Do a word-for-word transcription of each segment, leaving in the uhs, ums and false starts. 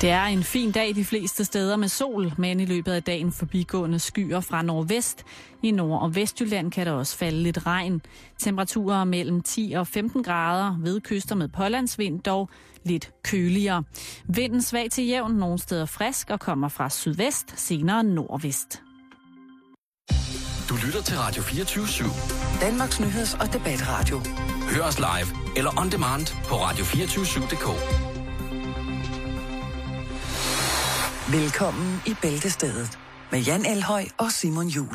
Det er en fin dag de fleste steder med sol, men i løbet af dagen forbigående skyer fra nordvest. I Nord- og Vestjylland kan der også falde lidt regn. Temperaturer mellem ti og femten grader, ved kyster med pålandsvind, dog lidt køligere. Vinden svag til jævn, nogle steder frisk og kommer fra sydvest, senere nordvest. Du lytter til Radio fireogtyve syv. Danmarks nyheds- og debatradio. Hør os live eller on demand på radio to fire syv punktum d k. Velkommen i Bæltestedet med Jan Elhøj og Simon Juhl.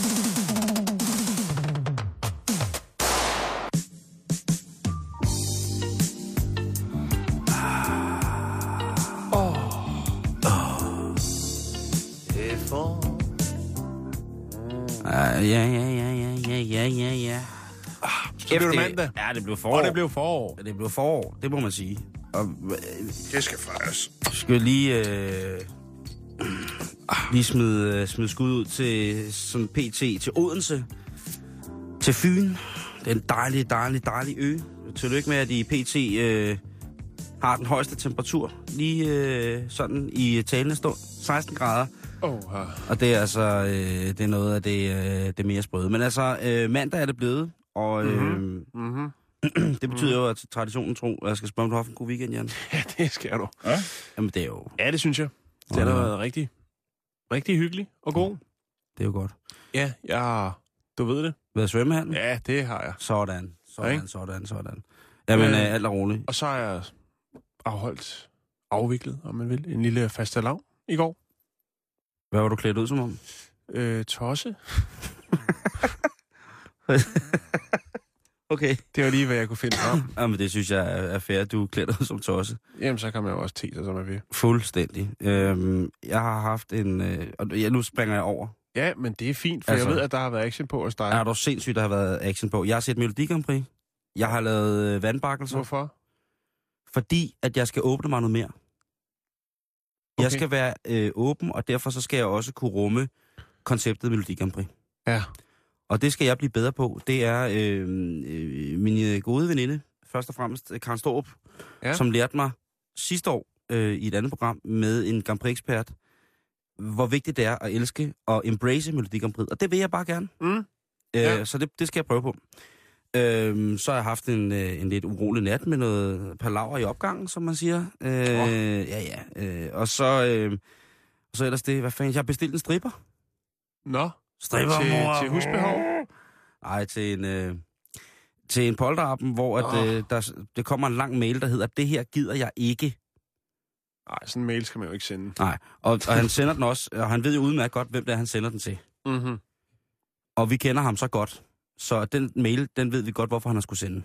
Ja, ja, ja, ja, ja, ja, ja, ja. Så blev det mandag. Ja, det blev forår. Og det blev forår. Ja, det blev forår, det må man sige. Og, Det skal fejres. skal jeg lige, øh, lige smide, smide skud ud til sådan P T til Odense, til Fyn. Det er en dejlig, dejlig, dejlig ø. Tillykke med, at de P T øh, har den højeste temperatur. Lige øh, sådan i talende stund. seksten grader. Oh, uh. Og det er altså øh, det er noget af det, øh, det mere sprøde. Men altså, øh, mandag er det blevet, og øh, Mm-hmm. Mm-hmm. det betyder jo, at traditionen tro, at jeg skal spørge, om du har haft en god weekend, Jan. Ja, det skal du. Ja? Jamen, det er jo, Ja, det synes jeg. Det har været rigtig, rigtig hyggelig og god. det er jo godt. Ja, jeg... Du ved det. Været i svømmehallen? Ja, det har jeg. Sådan, sådan, Ikke? sådan, sådan. Jamen, Øh. øh, alt er roligt. Og så har jeg afholdt, afviklet, om man vil, en lille fastelavn i går. Hvad var du klædt ud som om? Øh, tosse. Okay. Det var lige, hvad jeg kunne finde frem. Jamen, det synes jeg er, er fair, at du er klædt ud som tosse. Jamen, så kan man jo også te sig, som man vil. Fuldstændig. Øhm, jeg har haft en... Øh, og ja, nu springer jeg over. Ja, men det er fint, for Altså- jeg ved, at der har været action på hos dig. Er du sindssygt, der har været action på? Jeg har set Melodi Grand Prix. Jeg har lavet øh, vandbakkelser. Hvorfor? Fordi, at jeg skal åbne mig noget mere. Okay. Jeg skal være øh, åben, og derfor så skal jeg også kunne rumme konceptet Melodi Grand Prix. Ja. Og det skal jeg blive bedre på. Det er øh, øh, min gode veninde, først og fremmest Karen Storup, Ja. som lærte mig sidste år øh, i et andet program med en Grand Prix-ekspert, hvor vigtigt det er at elske og embrace Melodi Grand Prix. Og det vil jeg bare gerne. Mm. Øh, Ja. Så det, det skal jeg prøve på. Øh, så har jeg haft en, øh, en lidt urolig nat med noget palaver i opgangen, som man siger. Øh, Oh. Ja, ja. Øh, og så, øh, og så ellers det, hvad fanden, jeg har bestilt en stripper. Nå, Stripper, til, mor. til husbehov. Nej, til en, øh, til en polterappen, hvor at, Åh. øh, der, der kommer en lang mail, der hedder, det her gider jeg ikke. Nej, sådan en mail skal man jo ikke sende. Nej, og, og han sender den også, og han ved jo udmærket godt, hvem det er, han sender den til. Mhm. Og vi kender ham så godt, så den mail, den ved vi godt, hvorfor han har skulle sende.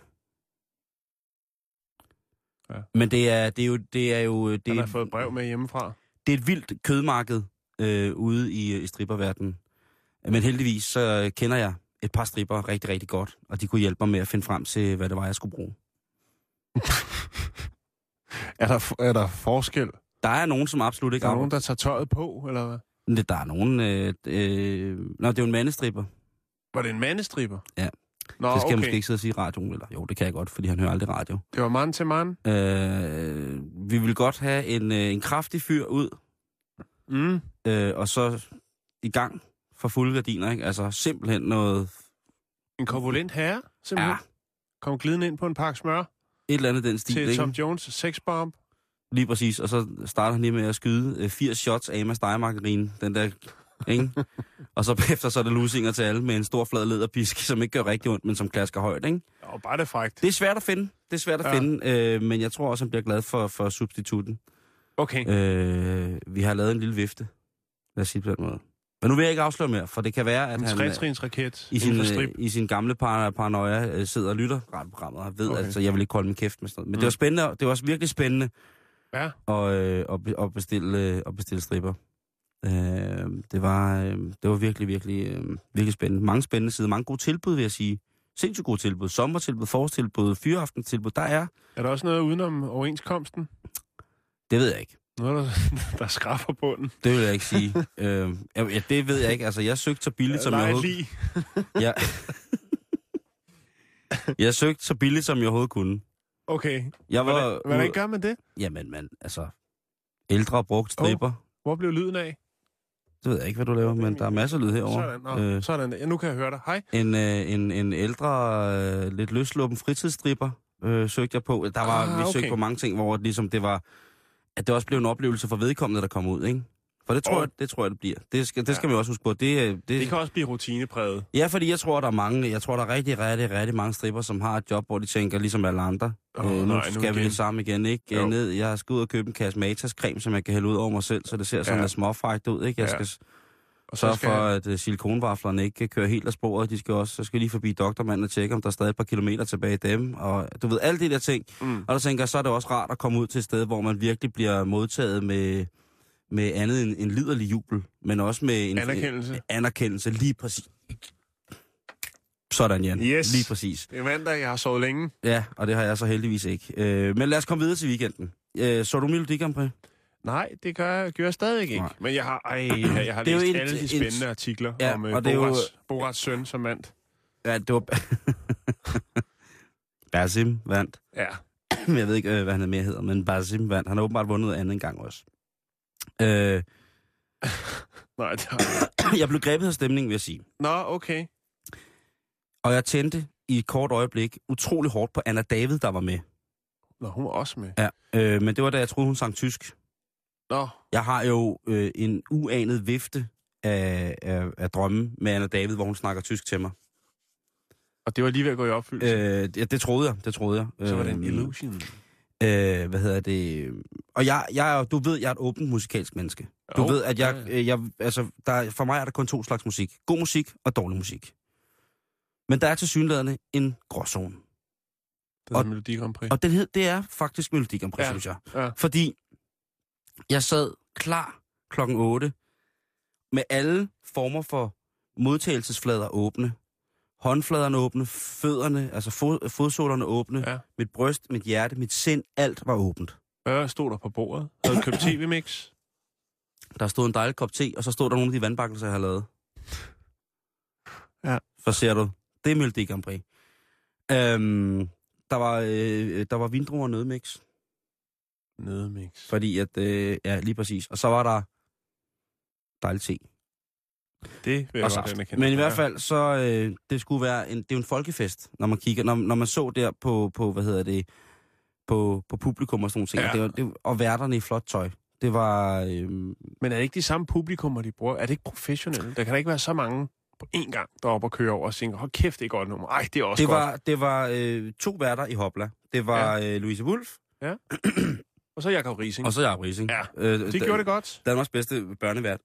Ja. Men det er, det er jo... Det er jo det, Han har fået et brev med hjemmefra. det er et vildt kødmarked øh, ude i, i stripperverdenen. Men heldigvis så kender jeg et par stripper rigtig, rigtig godt, og de kunne hjælpe mig med at finde frem til, hvad det var, jeg skulle bruge. Er der, er der forskel? Der er nogen, som absolut ikke Der er arbejder. nogen, der tager tøjet på, eller hvad? Det, der er nogen... Øh, øh, nå, det er jo en mandestripper. Var det en mandestriber? Ja. Nå, Det skal okay. jeg måske ikke sidde og sige i radioen, eller jo, det kan jeg godt, fordi han hører aldrig radio. Det var mand til mand. Øh, vi vil godt have en, øh, en kraftig fyr ud, Mm. øh, og så i gang for fulde gardiner, ikke? Altså simpelthen noget... En korpulent herre, simpelthen. Ja, Kom glidende ind på en pakke smør et eller andet den stil, til ikke? Tom Jones sexbomb. Lige præcis, og så starter han lige med at skyde øh, firs shots af med stegemargarine, den der, ikke? Og så bagefter så er der lusinger til alle med en stor flad læderpisk, som ikke gør rigtig ondt, men som klasker højt, ikke? Og bare det frækt. Det er svært at finde, det er svært at Ja. ja. finde, øh, men jeg tror også, han bliver glad for, for substitutten. Okay. Øh, vi har lavet en lille vifte, lad os sige på den måde. Men nu vil jeg ikke afsløre mere, for det kan være, at En han tretrins raket i sin, inden for strip. øh, i sin gamle par, paranoia øh, sidder og lytter radioprogrammet og ved, Okay. okay. at så jeg vil ikke holde min kæft med sådan noget. Men Mm. mm. det var spændende, det var også virkelig spændende Ja. at, øh, at, be- at, bestille, øh, at bestille stripper. Øh, det, var, øh, det var virkelig, virkelig, øh, virkelig spændende. Mange spændende sider, mange gode tilbud, vil jeg sige. Sindssygt gode tilbud. Sommertilbud, forårstilbud, fyraftenstilbud. Der er, Er der også noget udenom overenskomsten? det ved jeg ikke. Noget, der, der skraffer bunden? Det vil jeg ikke sige. øh, ja, det ved jeg ikke. Altså, jeg søgte så billigt, som jeg Nej, overhovedet... lige. Ja. Jeg søgte så billigt, som jeg overhovedet kunne. Okay. Jeg var... Hvordan, hvordan gør man det? Jamen, man, altså... Ældre brugt stripper. Oh. Hvor blev lyden af? Det ved jeg ikke, hvad du laver, men der er masser af lyd herovre. Sådan, Nå, øh, sådan. Ja, nu kan jeg høre dig. Hej. En, øh, en, en ældre, øh, lidt løsluppen fritidsstripper øh, søgte jeg på. Der var, ah, vi søgte okay. på mange ting, hvor ligesom det var, at det også blev en oplevelse for vedkommende, der kom ud, ikke? For det tror, oh. jeg, det tror jeg, det bliver. Det skal, det skal ja. vi også huske på. Det, det, det kan også blive rutinepræget. Ja, fordi jeg tror, der er mange, jeg tror, der er rigtig, rigtig, rigtig mange stripper, som har et job, hvor de tænker, ligesom alle andre. Oh, øh, nu nej, skal nu vi det samme igen, ikke? Jo. Ned, jeg skal ud og købe en kasse Matas-creme, som jeg kan hælde ud over mig selv, så det ser sådan ja. lidt småfrækt ud, ikke? Jeg ja. skal og så for, at uh, silikonvaflerne ikke kører helt af sporet. De skal også, så skal lige forbi doktormanden og tjekke, om der er stadig et par kilometer tilbage i dem. Og du ved, alle de der ting. Mm. Og der tænker jeg, så er det også rart at komme ud til et sted, hvor man virkelig bliver modtaget med, med andet end en liderlig jubel, men også med en anerkendelse. En, anerkendelse, lige præcis. Sådan, Jan. Yes. Lige præcis. Det er mandag, jeg har sovet længe. Ja, og det har jeg så heldigvis ikke. Øh, men lad os komme videre til weekenden. Øh, så du Melodi Grand Prix? Nej, det gør jeg, gør jeg stadig ikke. Nej. Men jeg har, ej, jeg har læst en, alle de spændende en, artikler ja, om uh, Borats, jo, Borats søn som vandt. Ja, det var... Basim vandt. Ja. Jeg ved ikke, hvad han mere hedder, men Basim vandt. Han har åbenbart vundet anden en gang også. Øh... Nej, det har jeg blev grebet af stemningen, vil jeg sige. Nå, okay. Og jeg tændte i et kort øjeblik utrolig hårdt på Anna David, der var med. Nå, hun var også med. Ja, øh, men det var da jeg troede, hun sang tysk. Nå. Jeg har jo øh, en uanet vifte af, af, af drømme med Anna David, hvor hun snakker tysk til mig. Og det var lige ved at gå i opfyldelse? Øh, ja, det troede jeg, det troede jeg. Så var det en illusion. Øh, hvad hedder det? Og jeg, jeg, du ved, jeg er et åbent musikalsk menneske. Du oh, ved, at jeg, ja, ja. jeg altså, der, for mig er der kun to slags musik. God musik og dårlig musik. Men der er tilsyneladende en gråzone. Det er Melodi Grand Prix. Og den hed, det er faktisk Melodi Grand Prix, ja, synes jeg. Ja. Fordi jeg sad klar klokken otte med alle former for modtagelsesflader åbne. Håndfladerne åbne, fødderne, altså fod, fodsålerne åbne, ja. Mit bryst, mit hjerte, mit sind, alt var åbent. Hvad stod der på bordet? Havde du købt tv-mix? Der stod en dejlig kop te, og så stod der nogle af de vandbakkelser, jeg har lavet. Ja. Så ser du, det er Melodi Grand Prix. Øhm, der var, øh, der var vindruer og nødmix. Nødmix. Fordi at, øh, ja, lige præcis. Og så var der dejlig te. Det vil jeg godt anerkende. Men i hvert fald, så øh, det skulle være en, det er jo en folkefest, når man kigger, når, når man så der på, på, hvad hedder det, på, på publikum og sådan nogle ting. Ja. Det var, det, og værterne i flot tøj. Det var... Øh... Men er det ikke de samme publikummer, de bruger? Er det ikke professionelle? Der kan da ikke være så mange på én gang deroppe og køre over og synge, hold kæft, det er godt nummer. Ej, det er også det godt. Var, det var øh, to værter i Hopla. Det var ja. øh, Louise Wolff. Ja. Og så Jakob Riising. Og så Jakob Riising. Ja, øh, de gjorde det godt. Danmarks bedste børnevært.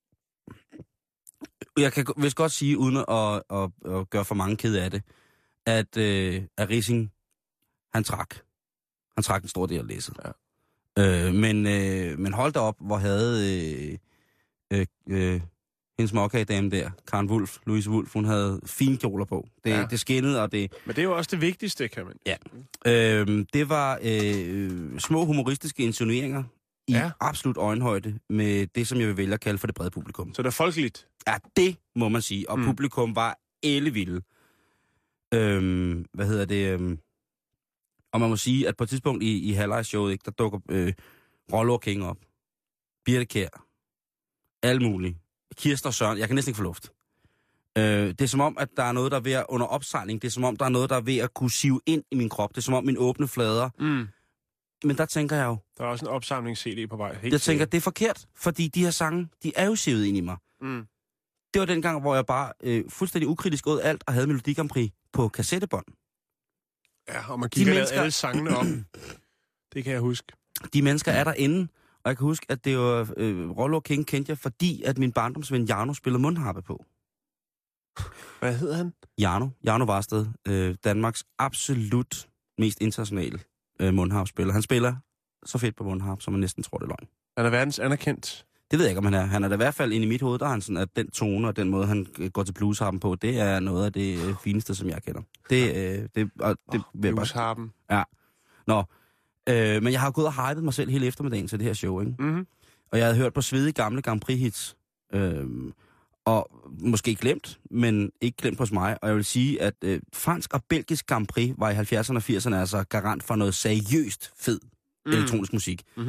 Jeg kan vist godt sige, uden at, at, at gøre for mange ked af det, at, øh, at Riising, han trak. Han trak en stor del af læsset. Ja. Øh, men, øh, men hold da op, hvor havde øh, øh, øh, hendes mokkagedame der, Karen Wulff, Louise Wolff, hun havde fine kjoler på. Det, ja. det skinnede, og det... Men det er jo også det vigtigste, kan man. Ja. Øh, det var øh, små humoristiske insinueringer i ja. absolut øjenhøjde med det, som jeg vil vælge at kalde for det brede publikum. Så det er folkeligt? Ja, det må man sige. Og mm. publikum var ellevilde. Øhm, hvad hedder det? Øhm, og man må sige, at på et tidspunkt i, i halvlejsshowet, ikke, der dukker øh, Rollo King op. Birte Kjær. Alle mulige. Kirsten og Søren. Jeg kan næsten ikke få luft. Øh, det er som om, at der er noget, der er ved at under opsejling. Det er som om, der er noget, der er ved at kunne sive ind i min krop. Det er som om mine åbne flader. Mm. Men der tænker jeg jo... Der er også en opsamlings-C D på vej. Helt jeg tænker, det er forkert, fordi de her sange, de er jo sivet ind i mig. Mm. Det var den gang, hvor jeg bare øh, fuldstændig ukritisk åd alt og havde Melodi Grand Prix på kassettebånd. Ja, og man kigger mennesker... alle sangene op. Det kan jeg huske. De mennesker er derinde, og jeg kan huske, at det var øh, Rollo King kendte jeg, fordi at min barndomsven Jarno spillede mundharpe på. Hvad hedder han? Jarno. Jarno Varsted. Øh, Danmarks absolut mest internationale øh, mundharpspiller. Han spiller så fedt på mundharp, som man næsten tror, det er løgn. Han er verdens anerkendt. Det ved jeg ikke, om han er. Han er da i hvert fald inde i mit hoved, der er han sådan, at den tone og den måde, han går til bluesharpen på, det er noget af det øh, fineste, som jeg kender. Det, øh, det, og det oh, bluesharpen. Ja. Nå. Øh, men jeg har gået og hypet mig selv hele eftermiddagen til det her show, ikke? Mm-hmm. Og jeg havde hørt på svedige gamle Grand Prix-hits. Øh, og måske glemt, men ikke glemt hos mig. Og jeg vil sige, at øh, fransk og belgisk Grand Prix var i halvfjerdserne og firserne altså garant for noget seriøst fed mm. elektronisk musik. Mm-hmm.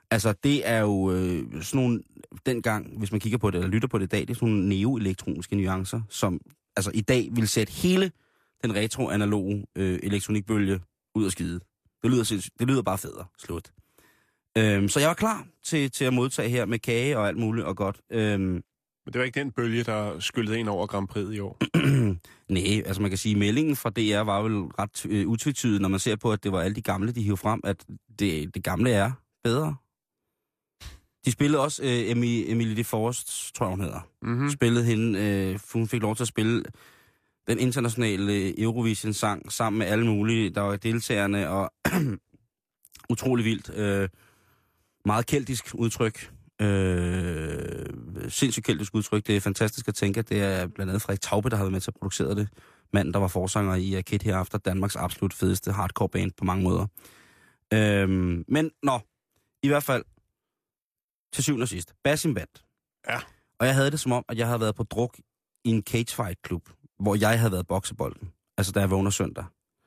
Altså, det er jo øh, sådan nogle, dengang, hvis man kigger på det, eller lytter på det i dag, det er sådan nogle neo-elektroniske nuancer, som altså i dag vil sætte hele den retro-analoge øh, elektronikbølge ud af skide. Det lyder, det lyder bare federe. Slut. Øhm, så jeg var klar til, til at modtage her med kage og alt muligt og godt. Øhm, Men det var ikke den bølge, der skyldede ind over Grand Prix i år? Nej, altså man kan sige, at meldingen fra D R var vel ret øh, utvetydig, når man ser på, at det var alle de gamle, de hiver frem, at det, det gamle er bedre. De spillede også øh, Emily, Emily de Forest, tror jeg hun hedder. Mm-hmm. Spillede hende, øh, hun fik lov til at spille den internationale Eurovision-sang sammen med alle mulige, der var deltagerne, og utrolig vildt. Øh, meget keltisk udtryk. Øh, sindssygt keltisk udtryk. Det er fantastisk at tænke, at det er blandt andet Frederik Taube, der har været med til at producere det. Manden, der var forsanger i Arcade Hereafter, Danmarks absolut fedeste hardcore band på mange måder. Øh, men, nå, i hvert fald, til syvende og sidst, Basim vandt. Ja. Og jeg havde det som om, at jeg havde været på druk i en cagefight-klub, hvor jeg havde været boksebolden. Altså, da jeg vågner søndag.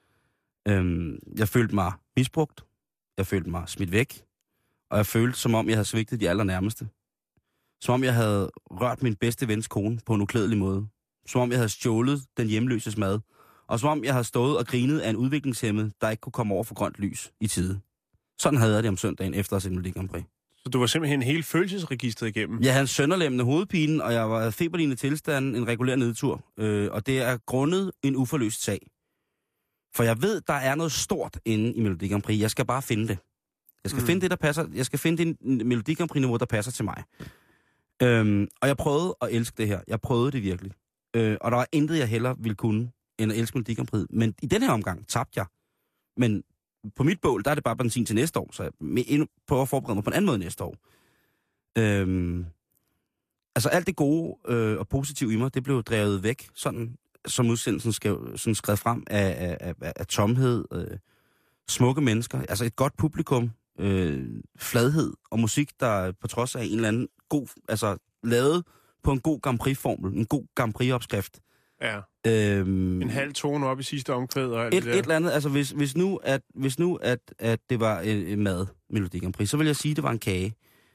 Øhm, jeg følte mig misbrugt. Jeg følte mig smidt væk. Og jeg følte, som om jeg havde svigtet de allernærmeste. Som om jeg havde rørt min bedste vens kone på en uklædelig måde. Som om jeg havde stjålet den hjemløses mad. Og som om jeg havde stået og grinet af en udviklingshæmmet, der ikke kunne komme over for grønt lys i tide. Sådan havde jeg det om søndagen efter at se Melodi Grand Prix. Så du var simpelthen hele følelsesregistret igennem? Jeg havde en sønderlemmende hovedpine, og jeg var feberlignende tilstand, en regulær nedtur. Øh, og det er grundet en uforløst sag. For jeg ved, der er noget stort inde i Melodi Grand Prix. Jeg skal bare finde det. Jeg skal mm. finde det, der passer. Jeg skal finde det Melodi Grand Prix-niveau, der passer til mig. Øhm, og jeg prøvede at elske det her. Jeg prøvede det virkelig. Øh, og der var intet, jeg hellere ville kunne, end at elske Melodi Grand Prix. Men i den her omgang tabte jeg. Men på mit bål, der er det bare benzin til næste år, så jeg prøver at forberede mig på en anden måde næste år. Øhm, altså alt det gode øh, og positive i mig, det blev drevet væk, sådan som udsendelsen skrev, sådan skrevet frem af, af, af, af tomhed, øh, smukke mennesker, altså et godt publikum, øh, fladhed og musik, der på trods af en eller anden god, altså lavet på en god Grand Prix-formel, en god Grand Prix-opskrift. Ja. Øhm, en halv tone op i sidste omkvæd og alt et, det der. et eller andet, altså hvis, hvis nu, at, hvis nu at, at det var en, en mad, Melodi Grand Prix, så vil jeg sige, at det var en kage.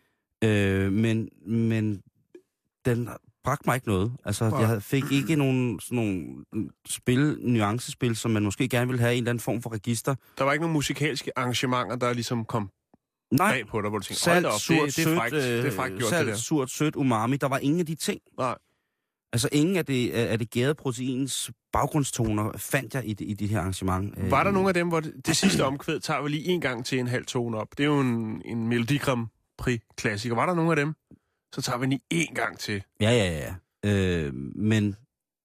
Øh, men, men den bragte mig ikke noget. Altså, ja. Jeg fik ikke nogen, sådan nogle spil, nuancespil, som man måske gerne ville have i en eller anden form for register. Der var ikke nogen musikalske arrangementer, der ligesom kom Nej. bag på dig, hvor du tænkte, salt, op, surt, det, det, er frækt, sødt, det er frækt gjort, salt, det der. surt, sødt, umami. Der var ingen af de ting. Nej. Altså, ingen af det, af det gærede proteins baggrundstoner fandt jeg i det, i det her arrangement. Var der nogle af dem, hvor det, det sidste omkvæd tager vi lige en gang til en halv tone op? Det er jo en, en Melodi Grand Prix-klassiker. Var der nogle af dem? Så tager vi lige en gang til. Ja, ja, ja. Øh, men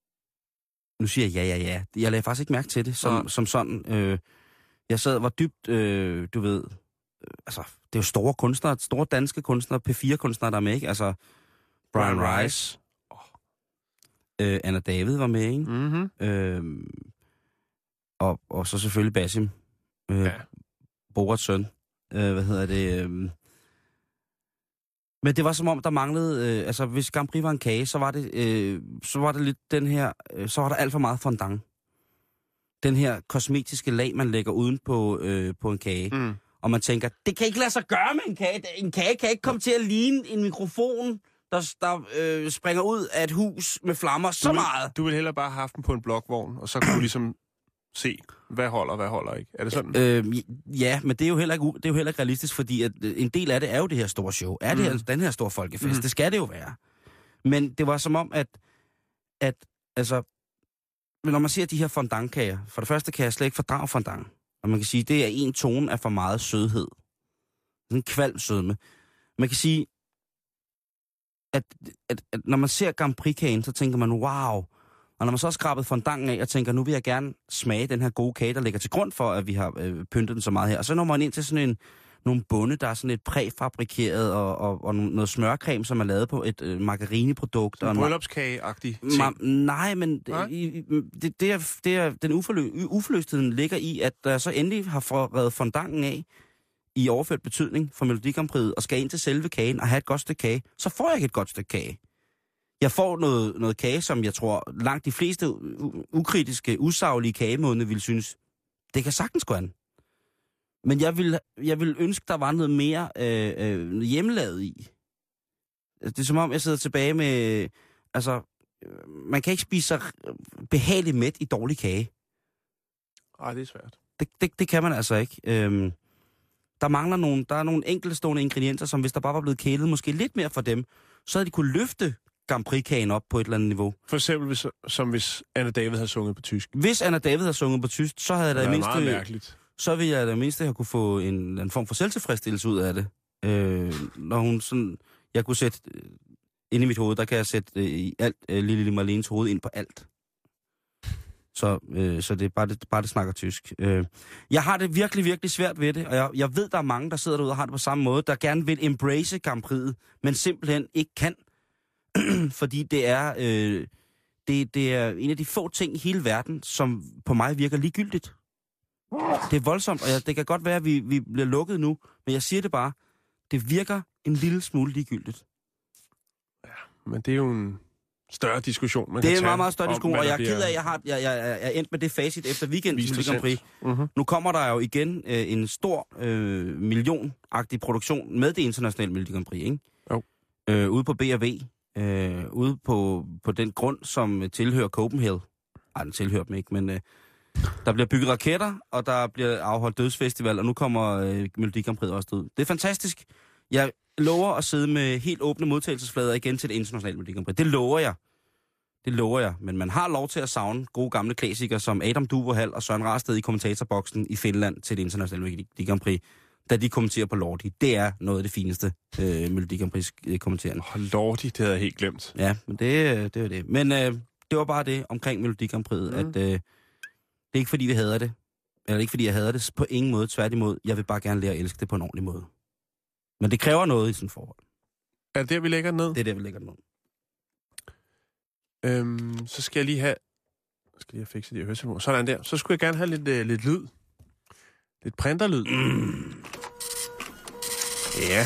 nu siger jeg ja, ja, ja. Jeg lagde faktisk ikke mærke til det som, som sådan. Øh, jeg sad og var dybt, øh, du ved, øh, altså, det er jo store kunstnere, store danske kunstnere, P fire kunstnere, der er med, ikke? Altså, Brian, Brian Rice. Rice. Øh, Anna David var med, ikke? Mm-hmm. Øh, og, og så selvfølgelig Basim. Øh, ja. Borats søn. Øh, hvad hedder det? Øh, Men det var som om, der manglede, øh, altså hvis Grand Prix var en kage, så var det, øh, så var det lidt den her, øh, så var der alt for meget fondant. Den her kosmetiske lag, man lægger uden på, øh, på en kage. Mm. Og man tænker, det kan ikke lade sig gøre med en kage. En kage kan ikke komme til at ligne en mikrofon, der, der øh, springer ud af et hus med flammer så du vil, meget. Du ville hellere bare have haft den på en blokvogn, og så kunne du ligesom se, hvad holder, hvad holder ikke. Er det sådan? Øh, ja, men det er, jo heller ikke, det er jo heller ikke realistisk, fordi at en del af det er jo det her store show. Er det mm. her, den her store folkefest? Mm. Det skal det jo være. Men det var som om, at, at altså, når man ser de her fondantkager, for det første kan jeg slet ikke fordrage fondant. Og man kan sige, det er en tone af for meget sødhed. En kvalm sødme. Man kan sige, at, at, at når man ser Grand Prix-kagen, så tænker man, wow. Og når man så har skrabet fondanten af og tænker, nu vil jeg gerne smage den her gode kage, der ligger til grund for, at vi har øh, pyntet den så meget her. Og så når man ind til sådan en, nogle bunde, der er sådan lidt præfabrikeret, og, og, og noget smørcreme, som er lavet på et øh, margarineprodukt. En bryllupskage-agtig ting. Ma- nej, men nej? I, det, det, er, det er, den uforlø- uforløstheden ligger i, at der så endelig har forredet fondanten af, i overført betydning for Melodi Grand Prix, og skal ind til selve kagen og have et godt stykke kage, så får jeg ikke et godt stykke kage. Jeg får noget, noget kage, som jeg tror langt de fleste u- ukritiske, usaglige kagemådene vil synes, det kan sagtens gå an. Men jeg vil, jeg vil ønske, der var noget mere øh, øh, hjemmelavet i. Det er som om, jeg sidder tilbage med... Altså, man kan ikke spise sig behageligt mæt i dårlig kage. Ej, det er svært. Det, det, det kan man altså ikke. Øhm, der mangler nogle, der er nogle enkeltstående ingredienser, som hvis der bare var blevet kælet måske lidt mere for dem, så havde de kunne løfte Grand Prix-kagen op på et eller andet niveau. For eksempel, hvis, som hvis Anna David havde sunget på tysk. Hvis Anna David havde sunget på tysk, så havde der i mindste... meget mærkeligt. Så ville jeg da mindst have kunne få en, en form for selvtilfredsstillelse ud af det. Øh, når hun sådan... Jeg kunne sætte... Øh, inde i mit hoved, der kan jeg sætte øh, i alt øh, lille, lille Marlenes hoved ind på alt. Så, øh, så det er bare det, bare det snakker tysk. Øh, jeg har det virkelig, virkelig svært ved det, og jeg, jeg ved, der er mange, der sidder derude og har det på samme måde, der gerne vil embrace Grand Prix'et, men simpelthen ikke kan. Fordi det er, øh, det, det er en af de få ting i hele verden, som på mig virker ligegyldigt. Det er voldsomt, og jeg, det kan godt være, at vi, vi bliver lukket nu, men jeg siger det bare, det virker en lille smule ligegyldigt. Ja, men det er jo en større diskussion, man det kan er en tage meget, meget større om, diskussion, hvad og jeg er der bliver ked af, at jeg, har, jeg, jeg, jeg er endt med det facit efter weekendens vist og Grand Prix. sendt. Mhm. Nu kommer der jo igen øh, en stor øh, millionagtig produktion med det internationale Melodi Grand Prix, ikke? Jo. Øh, ude på B og V, øh, ude på, på den grund, som tilhører Copenhagen. Ej, den tilhører dem ikke, men øh, der bliver bygget raketter, og der bliver afholdt dødsfestival, og nu kommer øh, Melodi Grand Prix også ud. Det er fantastisk. Jeg lover at sidde med helt åbne modtagelsesflader igen til det internationale Melodi Grand Prix. Det lover jeg. Det lover jeg. Men man har lov til at savne gode gamle klassikere som Adam Duverhall og Søren Rasted i kommentatorboksen i Finland til det internationale Melodi Grand Prix, da de kommenterer på Lordi. Det er noget af det fineste øh, Melodi Grand Prix øh, kommenterende. Oh, Lordi, det havde jeg helt glemt. Ja, men det, det var det. Men øh, det var bare det omkring Melodi Grand Prix, mm. at øh, det er ikke fordi, vi hader det. Eller ikke fordi, jeg hader det på ingen måde. Tværtimod, jeg vil bare gerne lære at elske det på en ordentlig måde. Men det kræver noget i sådan et forhold. Er det der, vi lægger den ned? Det er der, vi lægger den ned. Øhm, så skal jeg lige have... Jeg skal lige have fikset de her høretelefoner. Sådan der. Så skulle jeg gerne have lidt, uh, lidt lyd. Lidt printerlyd. Mm. Ja.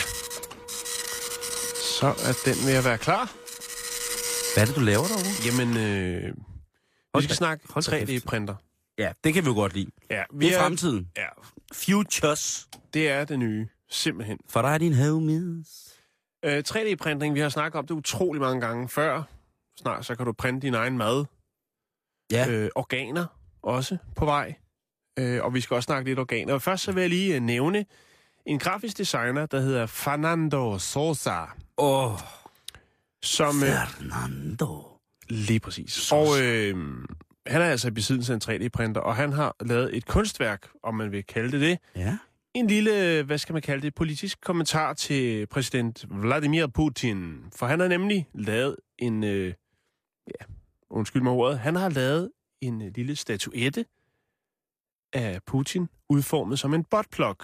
Så er den ved at være klar. Hvad er det, du laver derovre? Jamen, øh, vi skal snakke tre D-printer. Ja, det kan vi jo godt lide. Ja, vi det er er fremtiden. Ja. Futures. Det er det nye. Simpelthen. For dig er din homies. Øh, tre D-printing, vi har snakket om det utrolig mange gange før. Snart så kan du printe din egen mad. Ja. Øh, organer også på vej. Øh, og vi skal også snakke lidt organer. Og først så vil jeg lige nævne en grafisk designer, der hedder Fernando Sosa. Åh, oh, som, Fernando. Øh, lige præcis. Sosa. Og øh, han er altså i besiddelse af en tre D-printer, og han har lavet et kunstværk, om man vil kalde det det. Ja. En lille, hvad skal man kalde det, politisk kommentar til præsident Vladimir Putin. For han har nemlig lavet en, øh, ja, undskyld mig ordet, han har lavet en øh, lille statuette af Putin, udformet som en buttplug.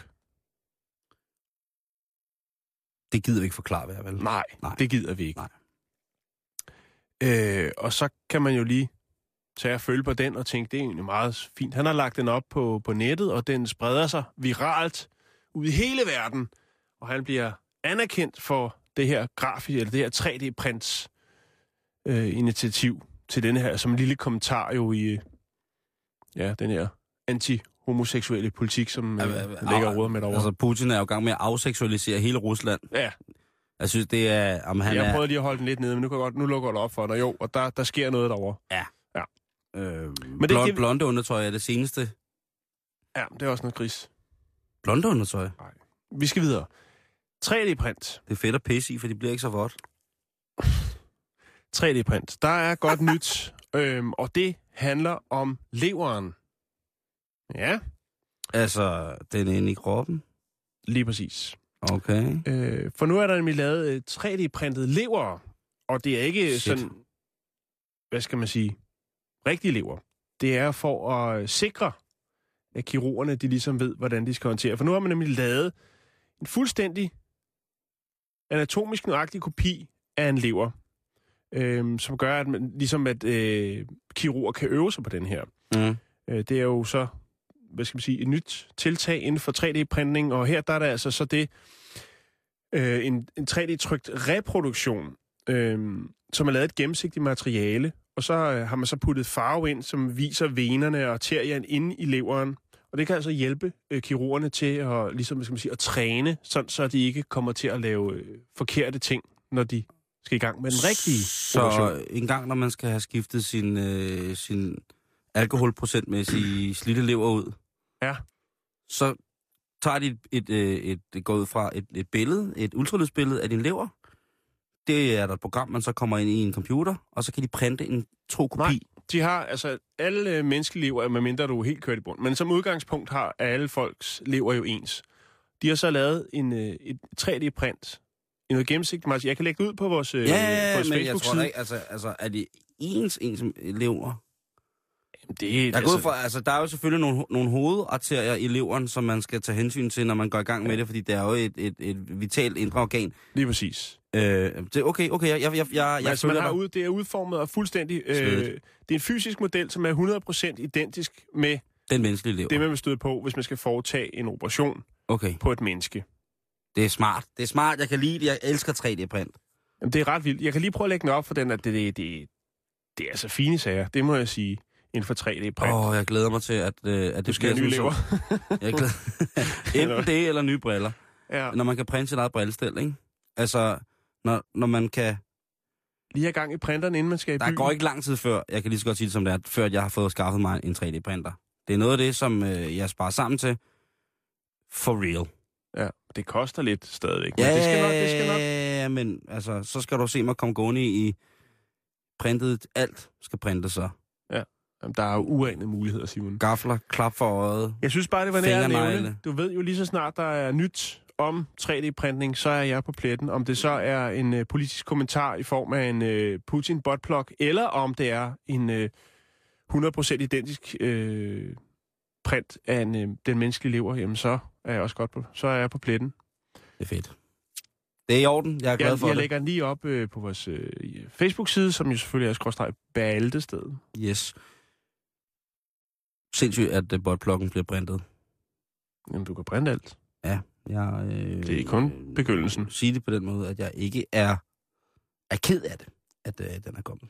Det gider vi ikke forklare, hvad jeg vel? Nej, Nej, det gider vi ikke. Nej. Øh, og så kan man jo lige tage og følge på den og tænke, det er egentlig meget fint. Han har lagt den op på, på nettet, og den spreder sig viralt ud i hele verden. Og han bliver anerkendt for det her grafisk, eller det her tre D-prints øh, initiativ til denne her, som en lille kommentar jo i ja, den her anti-homoseksuelle politik, som øh, ja, ligger råd med derovre. Altså, Putin er jo i gang med at afseksualisere hele Rusland. Ja. Jeg synes, det er... Om han jeg er... prøvede lige at holde den lidt nede, men nu, kan godt, nu lukker det op for dig. Jo, og der, der sker noget derovre. Ja. Ja. Øh, men det, blond, det... blonde undertøj er det seneste. Ja, det er også noget gris. Blonde undertøj? Nej. Vi skal videre. tre D-print. Det er fedt at pisse i, for det bliver ikke så vådt. tre D-print. Der er godt nyt, øhm, og det handler om leveren. Ja. Altså, den er inde i kroppen? Lige præcis. Okay. Øh, for nu er der nemlig lavet tre D-printet lever, og det er ikke Shit. sådan, hvad skal man sige, rigtige lever. Det er for at sikre, at kirurgerne de ligesom ved, hvordan de skal håndtere. For nu har man nemlig lavet en fuldstændig anatomisk nøjagtig kopi af en lever, øh, som gør, at man, ligesom at øh, kirurger kan øve sig på den her. Mm. Øh, det er jo så, hvad skal man sige, et nyt tiltag inden for tre D-printning, og her der er der altså så det, øh, en, en tre D-trykt reproduktion, øh, som er lavet et gennemsigtigt materiale, og så øh, har man så puttet farve ind, som viser venerne og arterierne inde i leveren, Og det kan altså hjælpe øh, kirurgerne til at, ligesom, hvad skal man sige, at træne, sådan, så de ikke kommer til at lave øh, forkerte ting, når de skal i gang med den rigtige så operation. Så en gang, når man skal have skiftet sin, øh, sin alkoholprocentmæssige slidte lever ud, ja. så tager de et, et, et, et, går ud fra et, et billede, et ultralydsbillede af din lever. Det er der et program, man så kommer ind i en computer, og så kan de printe en tro kopi. Nej, de har, altså alle øh, menneskelige lever, medmindre du er helt kørt i bund, men som udgangspunkt har alle folks lever jo ens. De har så lavet en, øh, et tre D-print, i noget gennemsigtigt. Jeg kan lægge det ud på vores, øh, ja, ja, ja, vores men Facebook-side. Jeg tror ikke, altså, altså er det ens, ens lever? Det, jeg altså... for, altså, der er jo selvfølgelig nogle, nogle hovedarterier i leveren, som man skal tage hensyn til, når man går i gang med ja. det, fordi det er jo et, et, et vitalt indre organ. Lige præcis. Øh, det, okay, okay, jeg, jeg, jeg, jeg altså, man har ud, det er udformet og fuldstændig... Øh, det er en fysisk model, som er hundrede procent identisk med den menneskelige lever. Det, man vil støde på, hvis man skal foretage en operation okay. på et menneske. Det er smart. Det er smart. Jeg kan lide det. Jeg elsker tre D-print. Jamen, det er ret vildt. Jeg kan lige prøve at lægge den op for den, at det, det, det, det er altså fine sager. Det må jeg sige. Inden for tre D-print. Åh, oh, jeg glæder mig til, at, uh, at det du skal bliver nye lever. Jeg glæder... Enten det, eller nye briller. Ja. Når man kan printe sit eget brillestel, ikke? Altså, når, når man kan... Lige have gang i printeren, inden man skal i Der byen. går ikke lang tid før, jeg kan lige så godt sige det som det er, før jeg har fået skaffet mig en tre D-printer. Det er noget af det, som øh, jeg sparer sammen til. For real. Ja, det koster lidt stadigvæk. Men ja, det skal nok, det skal nok. Ja, men altså, så skal du se mig komme gående i printet. Alt skal printes så. Ja. Jamen, der er jo uanede muligheder, Simon. Gafler, klap for øjet. Jeg synes bare, det var nær at nævne. Du ved jo lige så snart, der er nyt om tre D-printning, så er jeg på pletten. Om det så er en uh, politisk kommentar i form af en uh, Putin-botplug, eller om det er en uh, hundrede procent identisk uh, print af en, uh, den menneskelige lever, jamen så er jeg også godt på, så er jeg på pletten. Det er fedt. Det er i orden. Jeg er glad jeg, for jeg det. Jeg lægger den lige op uh, på vores uh, Facebook-side, som jo selvfølgelig er skråstreg Bæltested. Yes. Sindssygt, at uh, botpluggen bliver printet. Jamen, du kan printe alt. Ja. Jeg, øh, det er kun begyndelsen. Øh, sige det på den måde, at jeg ikke er, er ked af det, at øh, den er kommet.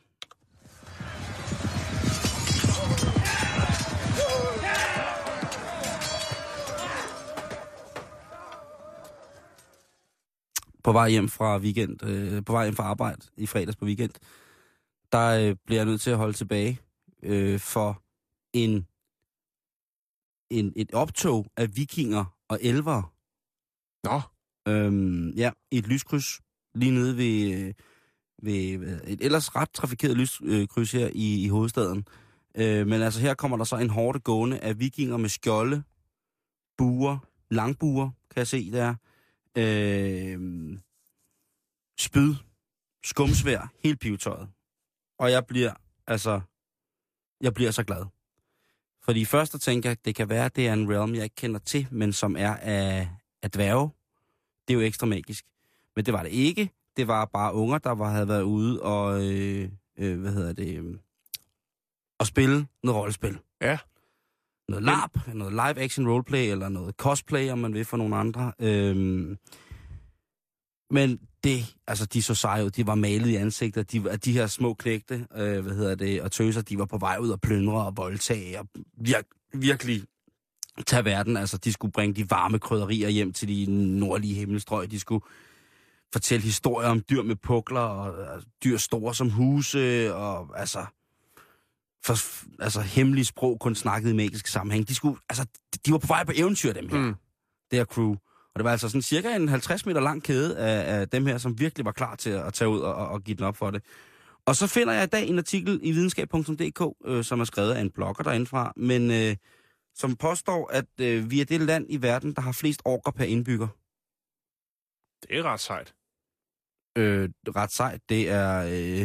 På vej hjem fra weekend, øh, på vej hjem fra arbejde i fredags på weekend, der øh, bliver jeg nødt til at holde tilbage øh, for en, en et optog af vikinger og elvere. Nå. Øhm, ja, i et lyskryds lige nede ved, ved et ellers ret trafikeret lyskryds her i, i hovedstaden. Øh, men altså her kommer der så en hårde gående af vikinger med skjolde, buer, langbuer, kan jeg se der. Øh, spyd, skumsvær, helt pivetøjet. Og jeg bliver, altså, jeg bliver så glad. Fordi først og tænker jeg, det kan være, at det er en realm, jeg ikke kender til, men som er af, af dværge. Det er jo ekstra magisk. Men det var det ikke. Det var bare unger, der var, havde været ude og, øh, øh, hvad hedder det, øh, og spille noget rollespil. Ja. Noget LARP, noget live action roleplay, eller noget cosplay, om man vil, for nogle andre. Øhm, men det, altså de så seje ud, de var malet i ansigter, de, de her små knægte, øh, hvad hedder det, og tøser, de var på vej ud og plyndre og voldtage, og vir, virkelig tage verden. Altså de skulle bringe de varme krydderier hjem til de nordlige himmelstrøg, de skulle fortælle historier om dyr med pukler, og altså, dyr store som huse, og altså... For, altså hemmelige sprog kun snakket i magisk sammenhæng. De, skulle, altså, de var på vej på eventyr, dem her. Mm. Det her crew. Og det var altså sådan cirka en halvtreds meter lang kæde af, af dem her, som virkelig var klar til at, at tage ud og, og give den op for det. Og så finder jeg i dag en artikel i videnskab punktum d k, øh, som er skrevet af en blogger derindefra, men øh, som påstår, at øh, vi er det land i verden, der har flest orker per indbygger. Det er ret sejt. Øh, ret sejt, det er... Øh,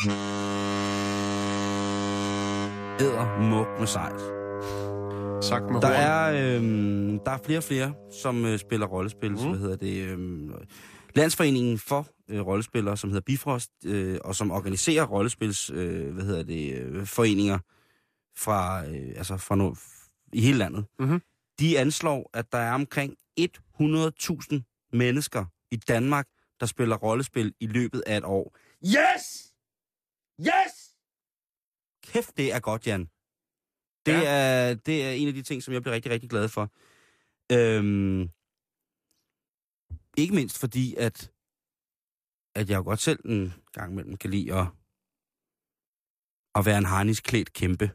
æder muk med sejt. Sagt med der er, øh, der er flere og flere, som øh, spiller rollespil, mm. hvad hedder det, øh, Landsforeningen for øh, rollespillere, som hedder Bifrost, øh, og som organiserer rollespils, øh, hvad hedder det, øh, foreninger fra, øh, altså fra no, i hele landet. Mm-hmm. De anslår, at der er omkring hundrede tusind mennesker i Danmark, der spiller rollespil i løbet af et år. Yes! Yes! Kæft, det er godt, Jan. Det, Ja. er, det er en af de ting, som jeg bliver rigtig, rigtig glad for. Øhm, ikke mindst fordi, at, at jeg jo godt selv en gang imellem kan lide at, at være en harnisklædt kæmpe.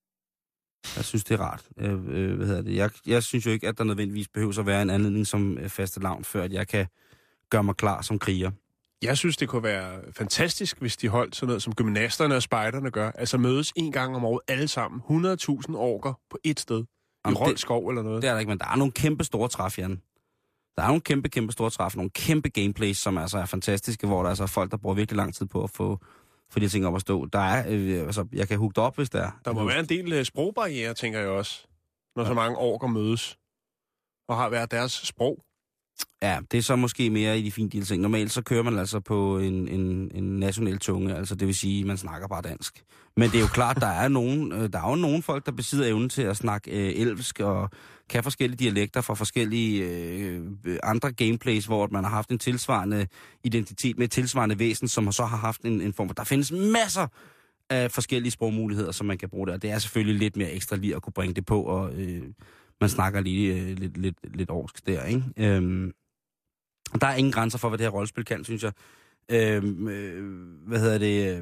Jeg synes, det er rart. Øh, øh, hvad hedder det? Jeg, jeg synes jo ikke, at der nødvendigvis behøver at være en anledning som fastelavn, før at jeg kan gøre mig klar som kriger. Jeg synes, det kunne være fantastisk, hvis de holdt sådan noget, som gymnasterne og spejderne gør. Altså mødes en gang om året alle sammen. hundrede tusind orker på ét sted. I Rold skov eller noget. Det er der ikke, men der er nogle kæmpe store træf, Jan. Der er nogle kæmpe, kæmpe store træf. Nogle kæmpe gameplays, som altså er fantastiske, hvor der altså er folk, der bruger virkelig lang tid på at få, få de ting op at stå. Der er, øh, altså, jeg kan hugge op, hvis der er. Der må være en del uh, sprogbarriere, tænker jeg også. Når ja. så mange orker mødes. Og har været deres sprog. Ja, det er så måske mere i de fine ting. Normalt så kører man altså på en, en, en national tunge, altså det vil sige, at man snakker bare dansk. Men det er jo klart, der er nogen, der er jo nogle folk, der besidder evnen til at snakke øh, elvisk og kan forskellige dialekter fra forskellige øh, andre gameplays, hvor man har haft en tilsvarende identitet med et tilsvarende væsen, som så har haft en, en form. Der findes masser af forskellige sprogmuligheder, som man kan bruge der. Det er selvfølgelig lidt mere ekstra lige at kunne bringe det på, og øh, man snakker lige øh, lidt, lidt, lidt orsk der, ikke? Øhm, der er ingen grænser for, hvad det her rollespil kan, synes jeg. Øhm, øh, hvad hedder det?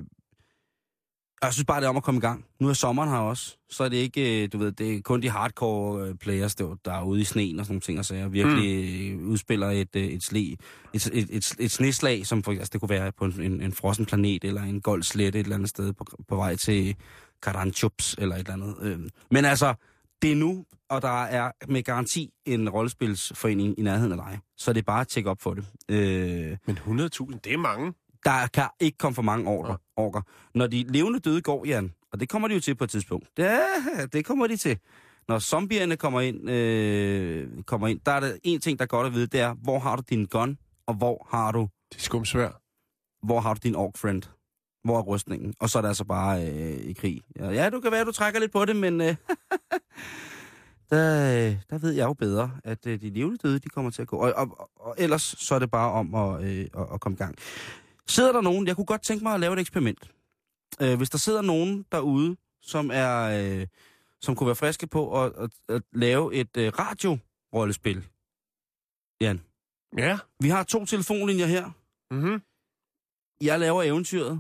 Jeg synes bare, det er om at komme i gang. Nu er sommeren her også, så er det ikke, du ved, det er kun de hardcore players, der, der er ude i sneen og sådan nogle ting, og så jeg virkelig mm. udspiller et, et, sle, et, et, et, et sneslag, som for, altså det kunne være på en, en frossen planet, eller en gold slette et eller andet sted på, på vej til Karanchups, eller et eller andet. Men altså, det er nu, og der er med garanti en rollespilsforening i nærheden af dig, så det er bare at tjekke op for det. Øh, Men hundrede tusind, det er mange. Der kan ikke komme for mange orker. orker. Når de levende døde går, Jan, og det kommer de jo til på et tidspunkt. Ja, det kommer de til. Når zombierne kommer ind, øh, kommer ind, der er der en ting, der er godt at vide, det er, hvor har du din gun, og hvor har du... Det er skumsvær. Hvor har du din ork friend? Hvor er rustningen? Og så er det altså bare øh, i krig. Ja, du kan være, du trækker lidt på det, men... Øh, der, der ved jeg jo bedre, at øh, de levende døde, de kommer til at gå. Og, og, og, og ellers så er det bare om at, øh, at, at komme i gang. Sidder der nogen, jeg kunne godt tænke mig at lave et eksperiment. Øh, hvis der sidder nogen derude, som er, øh, som kunne være friske på at, at, at lave et øh, radio-rollespil. Jan. Ja. Vi har to telefonlinjer her. Mhm. Jeg laver eventyret.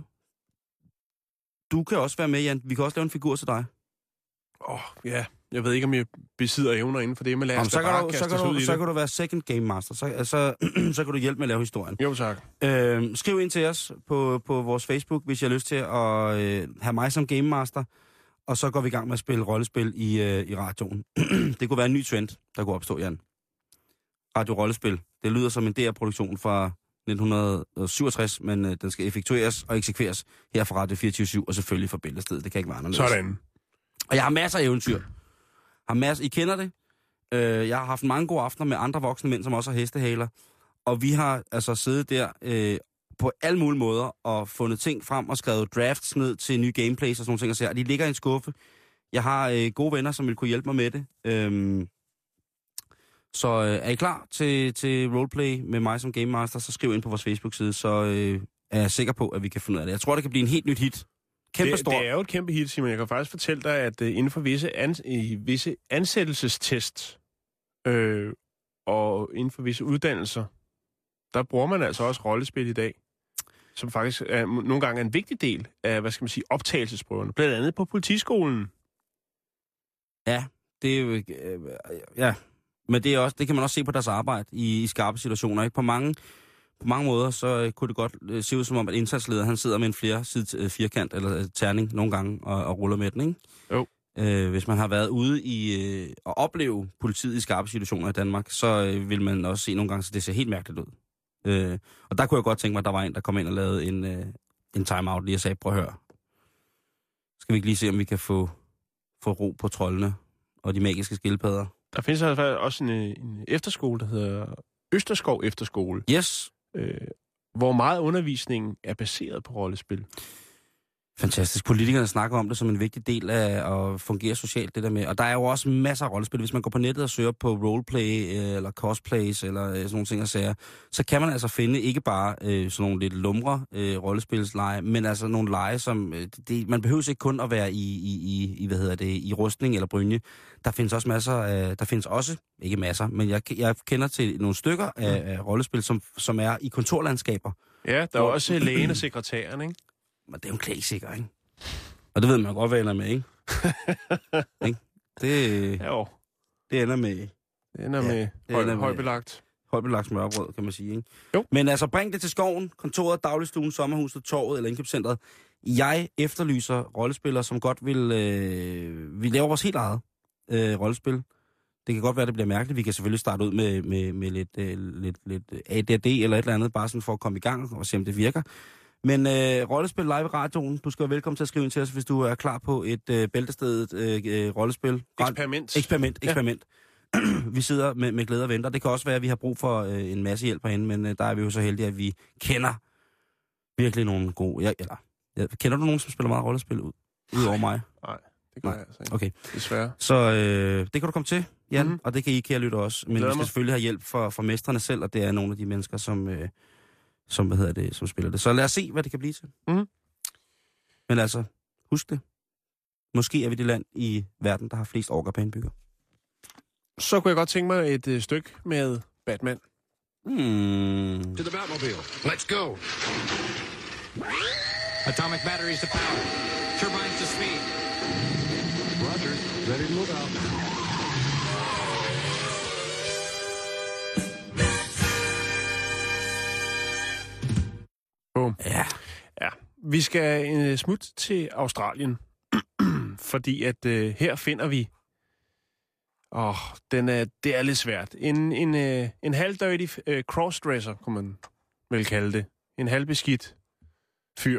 Du kan også være med, Jan. Vi kan også lave en figur til dig. Åh, oh, ja. Jeg ved ikke, om jeg besidder evner inden for det, men lad os så, bare kan du, kaste så, kan os ud du, i så det. kan du være second game master. Så, så, så kan du hjælpe med at lave historien. Jo, tak. Øh, skriv ind til os på, på vores Facebook, hvis jeg har lyst til at øh, have mig som game master. Og så går vi i gang med at spille rollespil i, øh, i radioen. Det kunne være en ny trend, der kunne opstå, Jan. Radio-rollespil. Det lyder som en D R-produktion fra nitten syvogtres, men øh, den skal effektueres og eksekveres her fra Radio fireogtyve syv, og selvfølgelig fra Bæltestedet. Det kan ikke være anderledes. Sådan. Og jeg har masser af eventyr. Har masser, I kender det. Øh, jeg har haft mange gode aftener med andre voksne mænd, som også har hestehaler. Og vi har altså siddet der øh, på alle mulige måder og fundet ting frem og skrevet drafts ned til nye gameplays og sådan nogle ting. Og så, de ligger i en skuffe. Jeg har øh, gode venner, som vil kunne hjælpe mig med det. Øhm, så øh, er I klar til, til roleplay med mig som Game Master, så skriv ind på vores Facebook-side, så øh, er jeg sikker på, at vi kan finde ud af det. Jeg tror, det kan blive en helt nyt hit. Kæmpe det, stor. det er jo et kæmpe hit, Simon. Jeg kan faktisk fortælle dig, at uh, inden for visse, ans- i visse ansættelsestest øh, og inden for visse uddannelser, der bruger man altså også rollespil i dag, som faktisk er, nogle gange er en vigtig del af, hvad skal man sige, optagelsesprøverne. Blandt andet på politiskolen. Ja, det er jo... Øh, ja, men det, er også, det kan man også se på deres arbejde i, i skarpe situationer. Ikke? På mange... På mange måder, så øh, kunne det godt øh, se ud som om, at indsatslederen, han sidder med en flersidet øh, firkant eller øh, terning nogle gange og, og ruller med den, ikke? Jo. Øh, hvis man har været ude i øh, at opleve politiet i skarpe situationer i Danmark, så øh, vil man også se nogle gange, så det ser helt mærkeligt ud. Øh, og der kunne jeg godt tænke mig, at der var en, der kom ind og lavede en, øh, en time-out lige og sagde, prøv at høre. Skal vi ikke lige se, om vi kan få, få ro på troldene og de magiske skildpadder? Der findes altså også en, en efterskole, der hedder Østerskov Efterskole. Yes. Øh, hvor meget undervisningen er baseret på rollespil. Fantastisk. Politikerne snakker om det som en vigtig del af at fungere socialt, det der med. Og der er jo også masser af rollespil. Hvis man går på nettet og søger på roleplay, eller cosplays, eller sådan nogle ting og sager, så kan man altså finde ikke bare øh, sådan nogle lidt lumre øh, rollespilsleje, men altså nogle leje, som... Øh, det, man behøver ikke kun at være i, i, i, i, hvad hedder det, i rustning eller brynje. Der findes også masser af... Der findes også, ikke masser, men jeg, jeg kender til nogle stykker af, af rollespil, som, som er i kontorlandskaber. Ja, der er også lægen og sekretæren, ikke? Men det er jo en klassiker, ikke? Og det ved man godt, hvad ender med, ikke? ikke? Det, jo. det ender med... Det ender ja, med høj, ender højbelagt. Højbelagt smørbrød, kan man sige, ikke? Jo. Men altså, bring det til skoven, kontoret, dagligstuen, sommerhuset, torvet eller indkøbscentret. Jeg efterlyser rollespillere, som godt vil... Øh, vi laver vores helt eget øh, rollespil. Det kan godt være, det bliver mærkeligt. Vi kan selvfølgelig starte ud med, med, med lidt, øh, lidt, lidt A D D eller et eller andet, bare sådan for at komme i gang og se, om det virker. Men øh, rollespil live i radioen, du skal være velkommen til at skrive ind til os, hvis du er klar på et øh, bæltestedet øh, rollespil. Eksperiment. Eksperiment, eksperiment. Ja. Vi sidder med, med glæde og venter. Det kan også være, at vi har brug for øh, en masse hjælp herinde, men øh, der er vi jo så heldige, at vi kender virkelig nogle gode... Ja, eller, ja, kender du nogen, som spiller meget rollespil ud, ud over mig? Nej, det gør Nej. jeg altså ikke. Okay. Desværre. Så øh, det kan du komme til, Jan, mm-hmm. og det kan I, kære lytte også. Men vi skal mig. selvfølgelig have hjælp fra, fra mestrene selv, og det er nogle af de mennesker, som... Øh, som, hvad hedder det, som spiller det. Så lad os se, hvad det kan blive til. Mm. Men altså, husk det. Måske er vi det land i verden, der har flest orker per indbygger. Så kunne jeg godt tænke mig et øh, stykke med Batman. Hmm. To the Batmobile. Let's go. Atomic batteries to power. Turbines to speed. Roger. Ready to move out. Boom. Ja. Ja. Vi skal en uh, smut til Australien, fordi at uh, her finder vi... Åh, oh, den er, det er lidt svært. En, en, uh, en halvdøjtig uh, crossdresser, kunne man vel kalde det. En halvbeskidt fyr.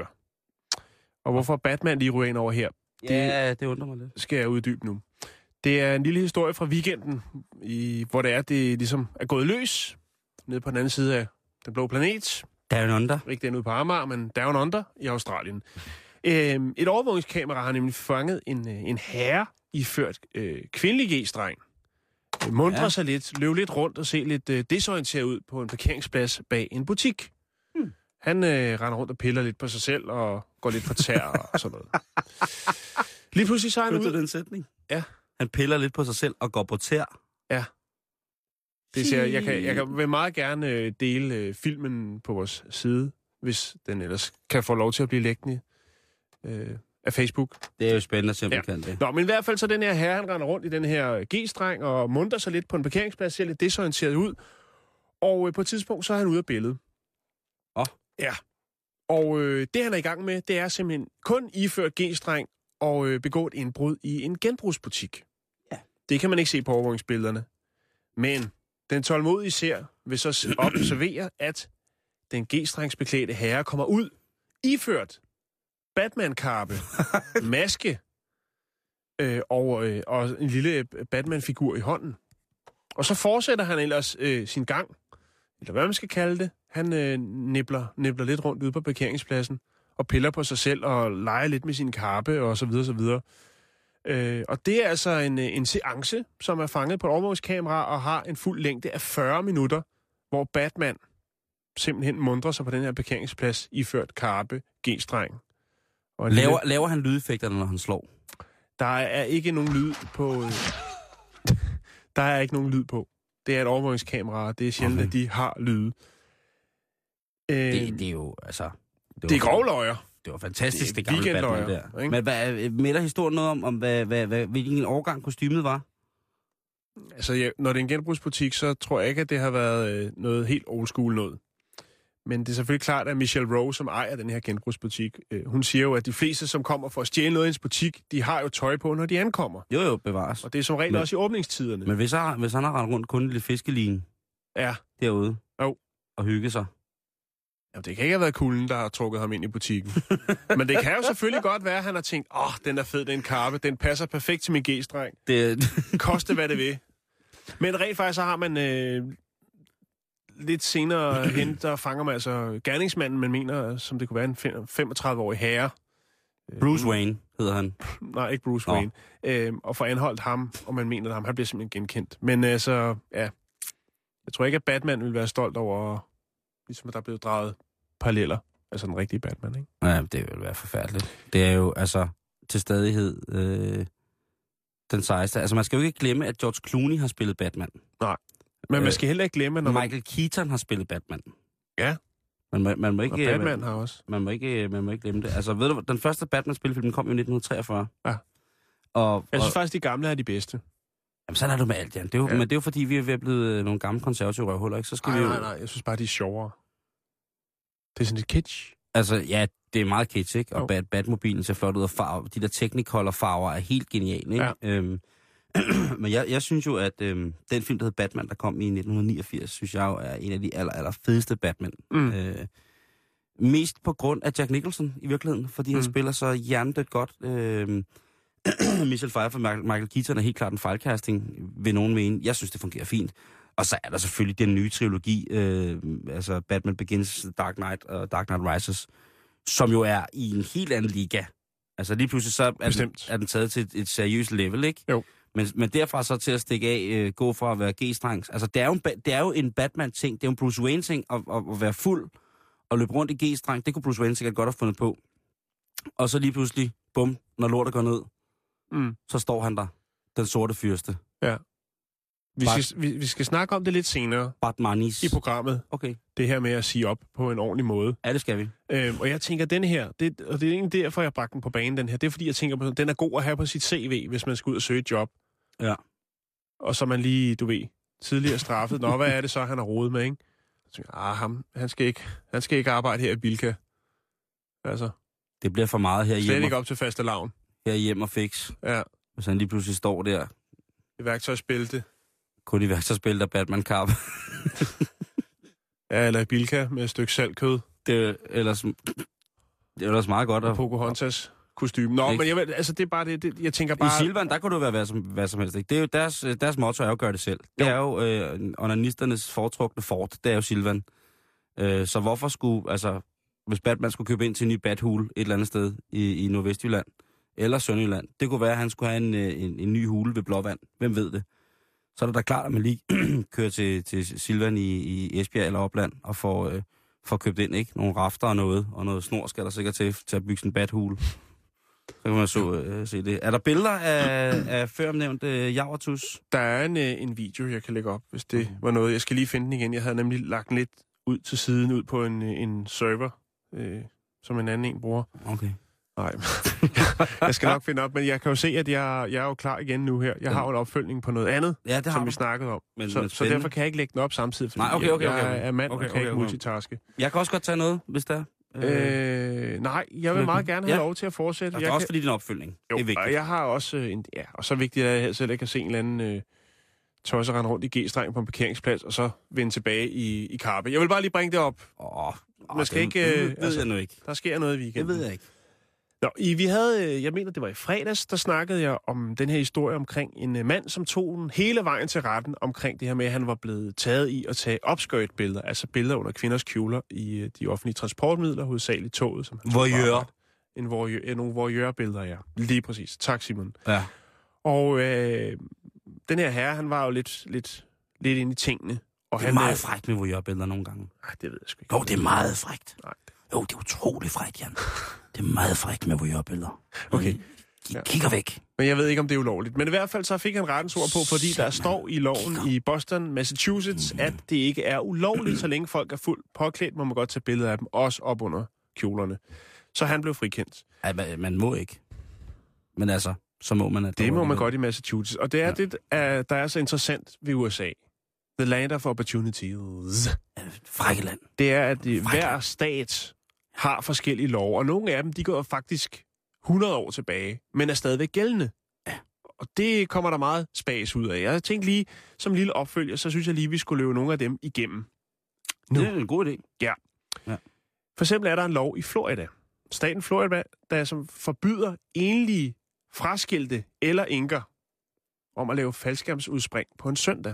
Og hvorfor Batman lige ryger ind over her, Ja, det, det undrer mig lidt. Skal jeg uddybe nu. Det er en lille historie fra weekenden, i, hvor det er, det ligesom er gået løs, nede på den anden side af den blå planet. Down Under. Ikke den ude på Amager, men Down Under i Australien. Øhm, et overvågningskamera har nemlig fanget en, en herre iført øh, kvindelig G-streng. Mundrer ja. sig lidt, løb lidt rundt og se lidt øh, desorienteret ud på en parkeringsplads bag en butik. Hmm. Han øh, render rundt og piller lidt på sig selv og går lidt på tær og sådan noget. Lige pludselig så er han ud... ud... den sætning? Ja. Han piller lidt på sig selv og går på tær? Ja. Det ser, jeg, kan, jeg kan vil meget gerne øh, dele øh, filmen på vores side, hvis den ellers kan få lov til at blive liggende øh, af Facebook. Det er jo spændende, simpelthen ja. det. Nå, men i hvert fald så den her herre, han render rundt i den her G-streng og munter sig lidt på en parkeringsplads, ser lidt desorienteret ud. Og øh, på et tidspunkt, så er han ude af billedet. Åh? Oh. Ja. Og øh, det, han er i gang med, det er simpelthen kun iført G-streng og øh, begået indbrud i en genbrugsbutik. Ja. Det kan man ikke se på overvågningsbillederne. Men den tålmodige ser vil så observere, at den G-strengsbeklædte herre kommer ud, iført Batman-karpe, maske øh, og, øh, og en lille Batman-figur i hånden. Og så fortsætter han ellers øh, sin gang, eller hvad man skal kalde det. Han øh, nibler, nibler lidt rundt ude på parkeringspladsen og piller på sig selv og leger lidt med sin karpe og så videre, så videre. Øh, og det er altså en, en seance, som er fanget på et overvågningskamera og har en fuld længde af fyrre minutter, hvor Batman simpelthen mundrer sig på den her parkeringsplads iført karpe, G-streng. Og laver, lille... laver han lydeffekterne, når han slår? Der er ikke nogen lyd på... Der er ikke nogen lyd på. Det er et overvågningskamera, det er sjældent, okay. at de har lyde. Øh... Det, det er jo, altså... Det, det er grovløjer. Det var fantastisk, det, det gamle Batman der. Ikke? Men hvad, melder historien noget om, om hvad, hvad, hvad, hvilken årgang kostymet var? Altså, ja, når det er en genbrugsbutik, så tror jeg ikke, at det har været øh, noget helt old school noget. Men det er selvfølgelig klart, at Michelle Rowe, som ejer den her genbrugsbutik, øh, hun siger jo, at de fleste, som kommer for at stjæle noget i ens butik, de har jo tøj på, når de ankommer. Jo, jo, bevares. Og det er som regel men, også i åbningstiderne. Men hvis, jeg, hvis han har rendt rundt kun en lille fiskeline ja. derude jo. og hygge sig, jamen, det kan ikke have været kulden, der har trukket ham ind i butikken. Men det kan jo selvfølgelig godt være, at han har tænkt, åh, oh, den er fed, den karpe, den passer perfekt til min G-streng. Det... Koste hvad det vil. Men rent faktisk så har man øh, lidt senere hen, der fanger man altså gerningsmanden, man mener, som det kunne være en femogtredive-årig herre, Bruce Wayne hedder han. Nej, ikke Bruce Nå. Wayne. Øh, og får anholdt ham, og man mener, at ham, han bliver simpelthen genkendt. Men altså, ja, jeg tror ikke, at Batman vil være stolt over, ligesom at der er blevet draget paralleller. Altså den rigtige Batman, ikke? Ja, det vil være forfærdeligt. Det er jo, altså, til stadighed øh, den sejeste. Altså, man skal jo ikke glemme, at George Clooney har spillet Batman. Nej. Men man skal heller ikke glemme, når man... Michael Keaton har spillet Batman. Ja. Man må, man må ikke, og Batman har også. Man må ikke, man må ikke glemme det. Altså, ved du, den første Batman-spilfilm kom jo i nitten treogfyrre. Ja. Og, jeg synes og, faktisk, de gamle er de bedste. Jamen, sådan er det med alt, Jan. Det er jo, ja. Men det er jo fordi, vi er ved at blive nogle gamle konservative røvhuller, ikke? Så skal nej, vi jo... nej, nej. Jeg synes bare, de er sjovere. Det er sådan lidt kitsch. Altså, ja, det er meget kitsch, ikke? Og oh. Bat, Batmobilen ser flot ud, og farve, de der Technicolor-farver er helt geniale, ikke? Ja. Øhm, men jeg, jeg synes jo, at øhm, den film, der hed Batman, der kom i nitten niogfirs, synes jeg jo er en af de aller, aller fedeste Batman. Mm. Øh, mest på grund af Jack Nicholson i virkeligheden, fordi mm. han spiller så hjernedødt godt. Øh, Michelle Pfeiffer og Michael Keaton er helt klart en fejlcasting, vil nogen mene. Jeg synes, det fungerer fint. Og så er der selvfølgelig den nye trilogi, øh, altså Batman Begins, Dark Knight og Dark Knight Rises, som jo er i en helt anden liga. Altså lige pludselig så er, den, er den taget til et, et seriøst level, ikke? Jo. Men, men derfra så til at stikke af, øh, gå fra at være G-streng. Altså det er jo en, det er jo en Batman-ting, det er jo en Bruce Wayne-ting at, at, at være fuld og løbe rundt i G-streng. Det kunne Bruce Wayne sikkert godt have fundet på. Og så lige pludselig, bum, når lortet går ned, mm. så står han der, den sorte fyrste. Ja. Vi skal, vi, vi skal snakke om det lidt senere Batmanis. i programmet. Okay. Det her med at sige op på en ordentlig måde. Ja, det skal vi. Øhm, og jeg tænker, den her, det, og det er egentlig derfor, jeg bragte den på banen, den her. Det er fordi, jeg tænker, på, den er god at have på sit C V, hvis man skal ud og søge et job. Ja. Og så man lige, du ved, tidligere straffet. Nå, hvad er det så, han har rodet med, ikke? Så tænker jeg, ah, ham, han skal ikke, han skal ikke arbejde her i Bilka. Altså. Det bliver for meget her Slet ikke op til fastelavn. Her hjem og fix. Ja. Hvis han lige pludselig står der. I værktøjsbælte. Kun i værktøjsbælte og Batman-kap. Ja, eller i Bilka med et stykke saltkød. Det er ellers, det er ellers meget godt. Og Pocahontas kostume. Nå, ikke? Men jeg, altså, det er bare det, det, jeg tænker bare... I Silvan, der kunne du være hvad som, hvad som helst. Ikke? Det er jo deres, deres motto er jo at gøre det selv. Det jo. er jo øh, onanisternes foretrukne fort. Det er jo Silvan. Øh, så hvorfor skulle, altså, hvis Batman skulle købe ind til en ny Bathule et eller andet sted i, i Nordvestjylland, eller Sønderjylland, det kunne være, at han skulle have en, en, en ny hule ved Blåvand. Hvem ved det? Så er det da klart, at man lige kører til, til Silvan i, i Esbjerg eller Opland og får, øh, får købt ind, ikke? Nogle rafter og noget, og noget snor skal der sikkert til, til at bygge sådan en bathule. Så kan man så øh, se det. Er der billeder af, af føromnævnt øh, Javertus? Der er en, øh, en video, jeg kan lægge op, hvis det var noget. Jeg skal lige finde den igen. Jeg havde nemlig lagt den lidt ud til siden, ud på en, en server, øh, som en anden en bruger. Okay. Nej, jeg skal nok finde op, men jeg kan jo se, at jeg, jeg er jo klar igen nu her. Jeg har jo en opfølgning på noget andet, ja, det har som du. vi snakkede om. Men, så, men så derfor kan jeg ikke lægge den op samtidig, fordi Nej, okay, okay, okay, okay. jeg er mand okay, og kan okay, ikke okay. multitaske. Jeg kan også godt tage noget, hvis der er. Øh, nej, jeg vil meget gerne have ja. lov til at fortsætte. Og det er jeg også kan... fordi din opfølgning. Jo, det er vigtigt. Og jeg har også en... Ja, og så vigtigt er det, at jeg selv ikke kan se en eller anden øh, tosser rende rundt i G-streng på en parkeringsplads, og så vende tilbage i, i Karpe. Jeg vil bare lige bringe det op. Åh, oh, Man skal det, ikke... Det Øh, ved altså, jeg nu ikke. Der sker noget i weekenden. Det ved jeg ikke. Nå, i, vi havde, jeg mener, det var i fredags, der snakkede jeg om den her historie omkring en uh, mand, som tog den hele vejen til retten omkring det her med, at han var blevet taget i at tage upskirt-billeder, altså billeder under kvinders kjoler i uh, de offentlige transportmidler, hovedsageligt toget. Som han Voyeur. En voyeur, nogle voyeur-billeder, ja. Lige præcis. Tak, Simon. Ja. Og øh, den her herre, han var jo lidt, lidt, lidt inde i tingene. Og det er han, meget frækt med voyeur-billeder nogle gange. Nej, det ved jeg sgu ikke. Jo, det er meget frækt. Nej. Jo, det er utroligt frækt, Jan. Det er meget frækt med voyeur-billeder. Okay. De kigger væk. Men jeg ved ikke, om det er ulovligt. Men i hvert fald så fik han rettens ord på, fordi der står i loven i Boston, Massachusetts, at det ikke er ulovligt, så længe folk er fuldt påklædt, må man godt tage billeder af dem, også op under kjolerne. Så han blev frikendt. Ej, man, man må ikke. Men altså, så må man... At det må man godt i Massachusetts. Og det er ja. det, der er så interessant ved U S A. The land of opportunities. Frække land. Det er, at de, hver stat har forskellige love, og nogle af dem, de går faktisk hundrede år tilbage, men er stadigvæk gældende. Ja. Og det kommer der meget spas ud af. Jeg tænkte lige, som lille opfølger, så synes jeg lige, vi skulle løbe nogle af dem igennem. Nu. Det er en god idé. Ja. ja. For eksempel er der en lov i Florida. Staten Florida, der som forbyder enlige fraskilte eller enker om at lave faldskærmsudspring på en søndag.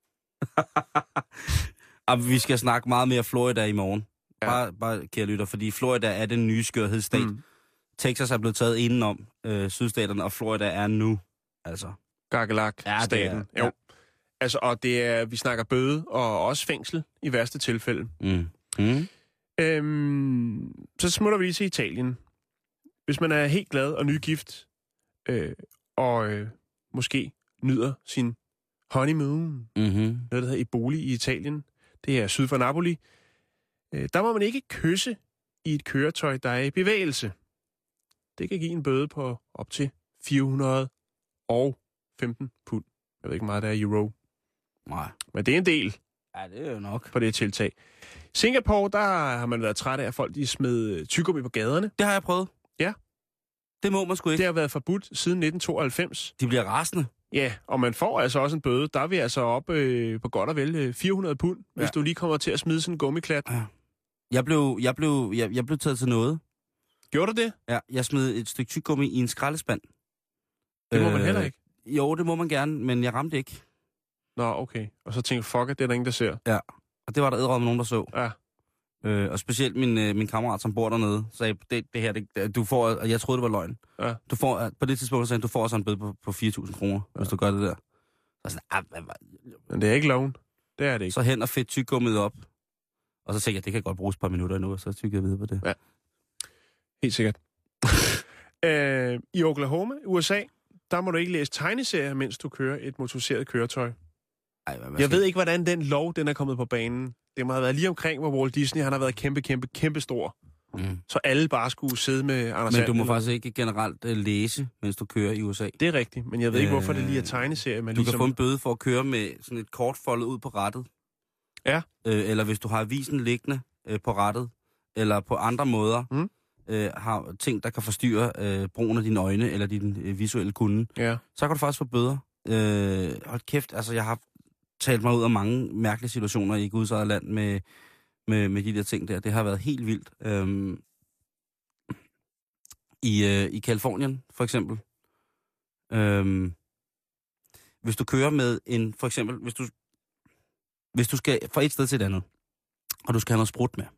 Og vi skal snakke meget mere Florida i morgen. Ja. Bare, bare kære lytter, fordi Florida er den nye skørhedsstat. Mm. Texas er blevet taget indenom øh, sydstaterne, og Florida er nu, altså... Gagelak-staten. Ja, jo. Altså, og det er, vi snakker bøde og også fængsel i værste tilfælde. Mm. Mm. Øhm, så smutter vi lige til Italien. Hvis man er helt glad og nygift, øh, og øh, måske nyder sin honeymoon, Mm-hmm. noget der hedder Eboli i Italien, det er syd for Napoli, øh, der må man ikke kysse i et køretøj, der er i bevægelse. Det kan give en bøde på op til fire hundrede og femten pund. Jeg ved ikke meget, der er i euro. Nej. Men det er en del. Ja, det er jo nok. For det tiltag. Singapore, der har man været træt af, at folk de smed tyggegummi på gaderne. Det har jeg prøvet. Ja. Det må man sgu ikke. Det har været forbudt siden nitten tooghalvfems. De bliver rasende. Ja, og man får altså også en bøde. Der er vi altså oppe øh, på godt og vel øh, fire hundrede pund, ja. Hvis du lige kommer til at smide sådan en gummiklat. Ja. Jeg blev, jeg, blev, jeg, jeg blev taget til noget. Gjorde du det? Ja, jeg smed et stykke tyggegummi i en skraldespand. Det må øh, man heller ikke. Jo, det må man gerne, men jeg ramte ikke. Nå, okay. Og så tænkte jeg, fuck it, det er der ingen, der ser. Ja, og det var der edderød med nogen, der så. Ja. Øh, og specielt min, øh, min kammerat, som bor dernede, sagde, det, det her, det, du får, og jeg troede, det var løgn. Ja. Du får, på det tidspunkt sagde han, du får sådan en bøde på, på fire tusind kroner, ja. Hvis du gør det der. Så, sådan, ah, hvad, hvad? Men det er ikke loven. Det er det ikke. Så hen og fedt tyggegummiet op. Og så tænkte jeg, det kan godt bruges et par minutter endnu, og så tykker jeg videre på det. Ja, helt sikkert. øh, I Oklahoma, U S A, der må du ikke læse tegneserier, mens du kører et motoriseret køretøj. Ej, hvad, hvad jeg ved ikke, hvordan den lov, den er kommet på banen. Det må have været lige omkring, hvor Walt Disney, han har været kæmpe, kæmpe, kæmpe stor. Mm. Så alle bare skulle sidde med Anders Men du må eller... faktisk ikke generelt uh, læse, mens du kører i U S A. Det er rigtigt, men jeg ved ikke, hvorfor det lige er tegneserier. Man du ligesom... kan få en bøde for at køre med sådan et kort foldet ud på rattet. Ja. Øh, eller hvis du har avisen liggende øh, på rattet, eller på andre måder, mm. øh, har ting, der kan forstyrre øh, brugen af dine øjne, eller din øh, visuelle kunde, ja. Så kan du faktisk få bøder. Øh, hold kæft, altså jeg har talt mig ud af mange mærkelige situationer i Guds eget land med, med, med de der ting der. Det har været helt vildt. Øhm, i, øh, I Kalifornien, for eksempel. Øhm, hvis du kører med en, for eksempel, hvis du, hvis du skal fra et sted til et andet, og du skal have noget sprut med.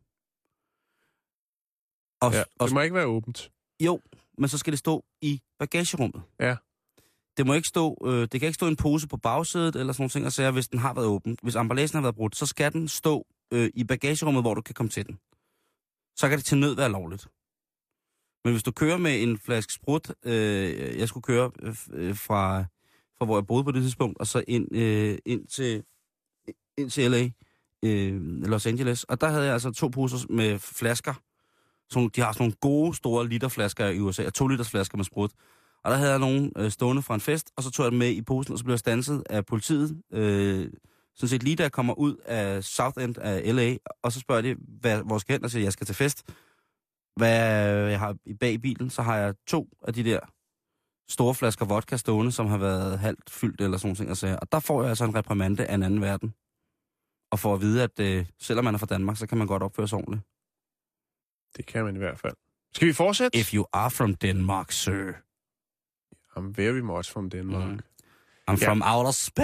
Og, ja, og, det må ikke være åbent. Jo, men så skal det stå i bagagerummet. Ja. Det må ikke stå, øh, det kan ikke stå en pose på bagsædet eller sådan nogle ting, og sager, hvis den har været åben. Hvis emballagen har været brudt, så skal den stå øh, i bagagerummet, hvor du kan komme til den. Så kan det til nød være lovligt. Men hvis du kører med en flaske sprut, øh, jeg skulle køre øh, fra, fra hvor jeg boede på det tidspunkt, og så ind, øh, ind, til, ind til L A, øh, Los Angeles, og der havde jeg altså to poser med flasker. Så de har sådan nogle gode, store literflasker i U S A, to liters flasker med sprut. Og der havde jeg nogen øh, stående fra en fest, og så tog jeg dem med i posen, og så blev jeg standset af politiet. Øh, sådan set lige da jeg kommer ud af South End af L A, og så spørger de, hvad, hvor skal jeg hen, og siger, jeg skal til fest. Hvad jeg har i bag bilen, så har jeg to af de der store flasker vodka stående, som har været halvt fyldt eller sådan noget. Og, og der får jeg altså en reprimande af en anden verden. Og for at vide, at øh, selvom man er fra Danmark, så kan man godt opføre sig ordentligt. Det kan man i hvert fald. Skal vi fortsætte? If you are from Denmark, sir. I'm very much from Denmark. Mm. I'm ja. from outer space.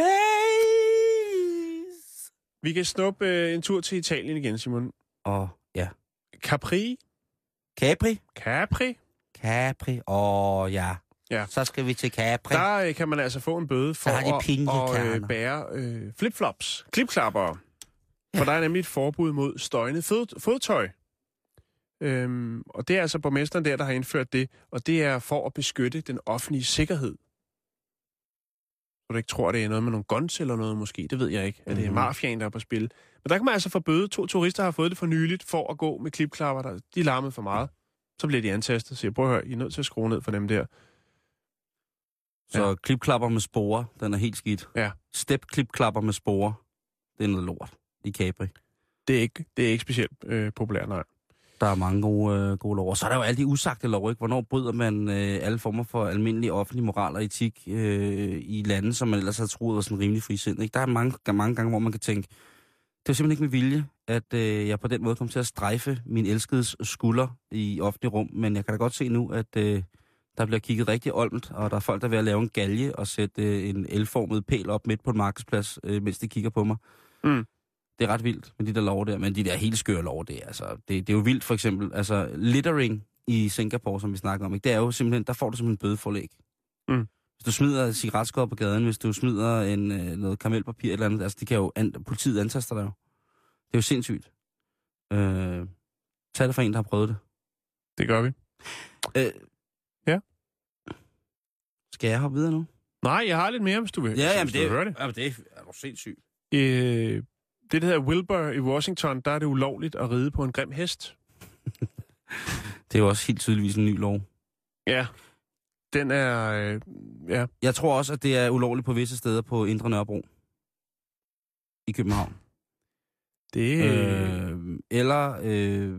Vi kan snuppe øh, en tur til Italien igen, Simon. Og ja. Capri. Capri? Capri. Capri. Åh, oh, ja. Ja. Så skal vi til Capri. Der øh, kan man altså få en bøde for at, at øh, bære øh, flipflops, klipklapper. Ja. For der er nemlig et forbud mod støjende fod, fodtøj. Øhm, og det er altså borgmesteren der, der har indført det, og det er for at beskytte den offentlige sikkerhed. Så du ikke tror, det er noget med nogle guns eller noget måske, det ved jeg ikke. At det er mafiaen, der er på spil. Men der kan man altså få bøde. To turister har fået det for nyligt for at gå med klipklapper, der de larmede for meget. Så bliver de antastet og siger, prøv at høre, I er nødt til at skrue ned for dem der. Så ja. klipklapper med sporer, den er helt skidt. Ja. Step-klipklapper med sporer, det er noget lort i Capri. Det er ikke, det er ikke specielt øh, populært, nej. Der er mange gode, øh, gode lov. Og så er der jo alle de usagte lov, ikke? Hvornår bryder man øh, alle former for almindelig offentlig moral og etik øh, i lande, som man ellers har troet var sådan rimelig frisind, ikke? Der er mange, mange gange, hvor man kan tænke, det er simpelthen ikke med vilje, at øh, jeg på den måde kom til at strejfe min elskedes skulder i offentlig rum, men jeg kan da godt se nu, at øh, der bliver kigget rigtig olmt, og der er folk, der er ved at lave en galge og sætte øh, en L-formet pæl op midt på en markedsplads, øh, mens de kigger på mig. Mm. Det er ret vildt med de der lov der, men de der helt skøre lov, det er, altså, det, det er jo vildt for eksempel. Altså, littering i Singapore, som vi snakker om, ikke? Det er jo simpelthen, der får du simpelthen bødeforlæg. Mm. Hvis du smider cigaretskod på gaden, hvis du smider en, øh, noget karamelpapir eller andet, altså det kan jo, an, politiet antaster dig jo. Det er jo sindssygt. Øh, tag det for en, der har prøvet det. Det gør vi. Øh, ja. Skal jeg hoppe videre nu? Nej, jeg har lidt mere, hvis du vil. Ja, jamen det, det, det. Jamen det er jo sindssygt. Øh, det, der hedder Wilbur i Washington, der er det ulovligt at ride på en grim hest. Det er jo også helt tydeligvis en ny lov. Ja, den er... Øh, ja. Jeg tror også, at det er ulovligt på visse steder på Indre Nørrebro. I København. Det... Øh, eller øh,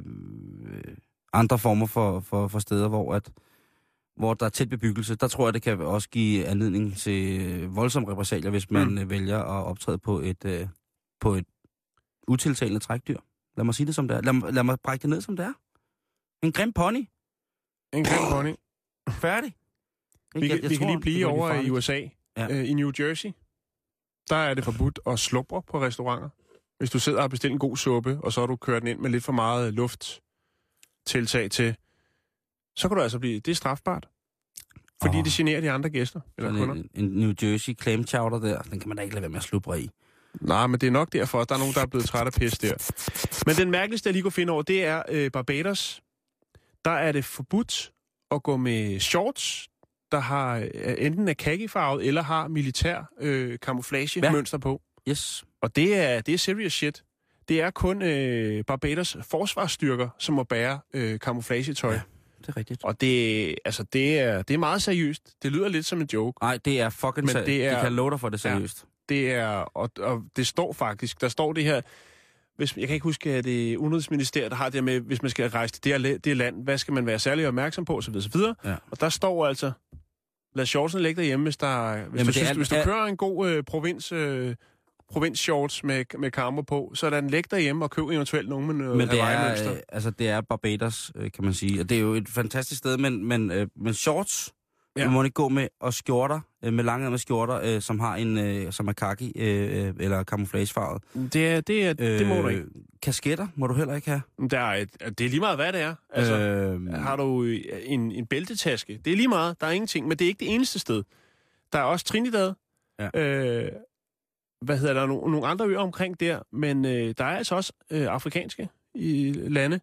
andre former for, for, for steder, hvor, at, hvor der er tæt bebyggelse. Der tror jeg, det kan også give anledning til voldsomme repressalier, hvis man mm. vælger at optræde på et, øh, på et utiltalende trækdyr. Lad mig sige det som det er. Lad, lad mig brække det ned som det er. En grim pony. En grim pony. Færdig. Vi, jeg, jeg vi tror, kan lige blive over i U S A. Ja. Øh, I New Jersey, der er det forbudt at slubre på restauranter. Hvis du sidder og har bestilt en god suppe, og så har du kørt den ind med lidt for meget lufttiltag til, så kan du altså blive... Det er strafbart. Fordi oh. det generer de andre gæster. Eller kunder. En, en New Jersey clam chowder der, den kan man da ikke lade være med at slubre i. Nej, men det er nok derfor, at der er nogen, der er blevet træt af pis der. Men den mærkeligste, jeg lige kunne finde over, det er øh, Barbados. Der er det forbudt at gå med shorts, der har øh, enten er khaki-farvet, eller har militær øh, camouflage-mønster på. Yes. Og det er, det er serious shit. Det er kun øh, Barbados forsvarsstyrker, som må bære øh, camouflage-tøj. Ja, det er rigtigt. Og det, altså, det, er, det er meget seriøst. Det lyder lidt som en joke. Nej, det er fucking men det er, de kan love dig for det seriøst. Ja, det er, og, og det står faktisk, der står det her, hvis, jeg kan ikke huske, at det er Udenrigsministeriet, der har det med, hvis man skal rejse til det, her, det land, hvad skal man være særlig opmærksom på, osv. osv. Ja. Og der står altså, lad shortsene ligge derhjemme, hvis, der, hvis, Jamen, du, synes, er, hvis du er, kører en god øh, provins... Øh, provinsshorts med, med kammer på, så lad den ligge derhjemme og køb eventuelt nogen med noget men det Hawaii-mønster. Er, altså det er Barbados, kan man sige. Og det er jo et fantastisk sted, men, men, øh, men shorts, ja. Du må ikke gå med, og skjorter, øh, med lange med skjorter, øh, som har en, øh, som er khaki, øh, eller camouflagefarvet. Det, er, det, er, øh, det må du ikke. Kasketter må du heller ikke have. Der er et, det er lige meget, hvad det er. Altså, øh, har du en, en bæltetaske, det er lige meget, der er ingenting, men det er ikke det eneste sted. Der er også Trinidad, ja. øh, Hvad hedder der? Nogle, nogle andre øer omkring der, men øh, der er altså også øh, afrikanske i lande,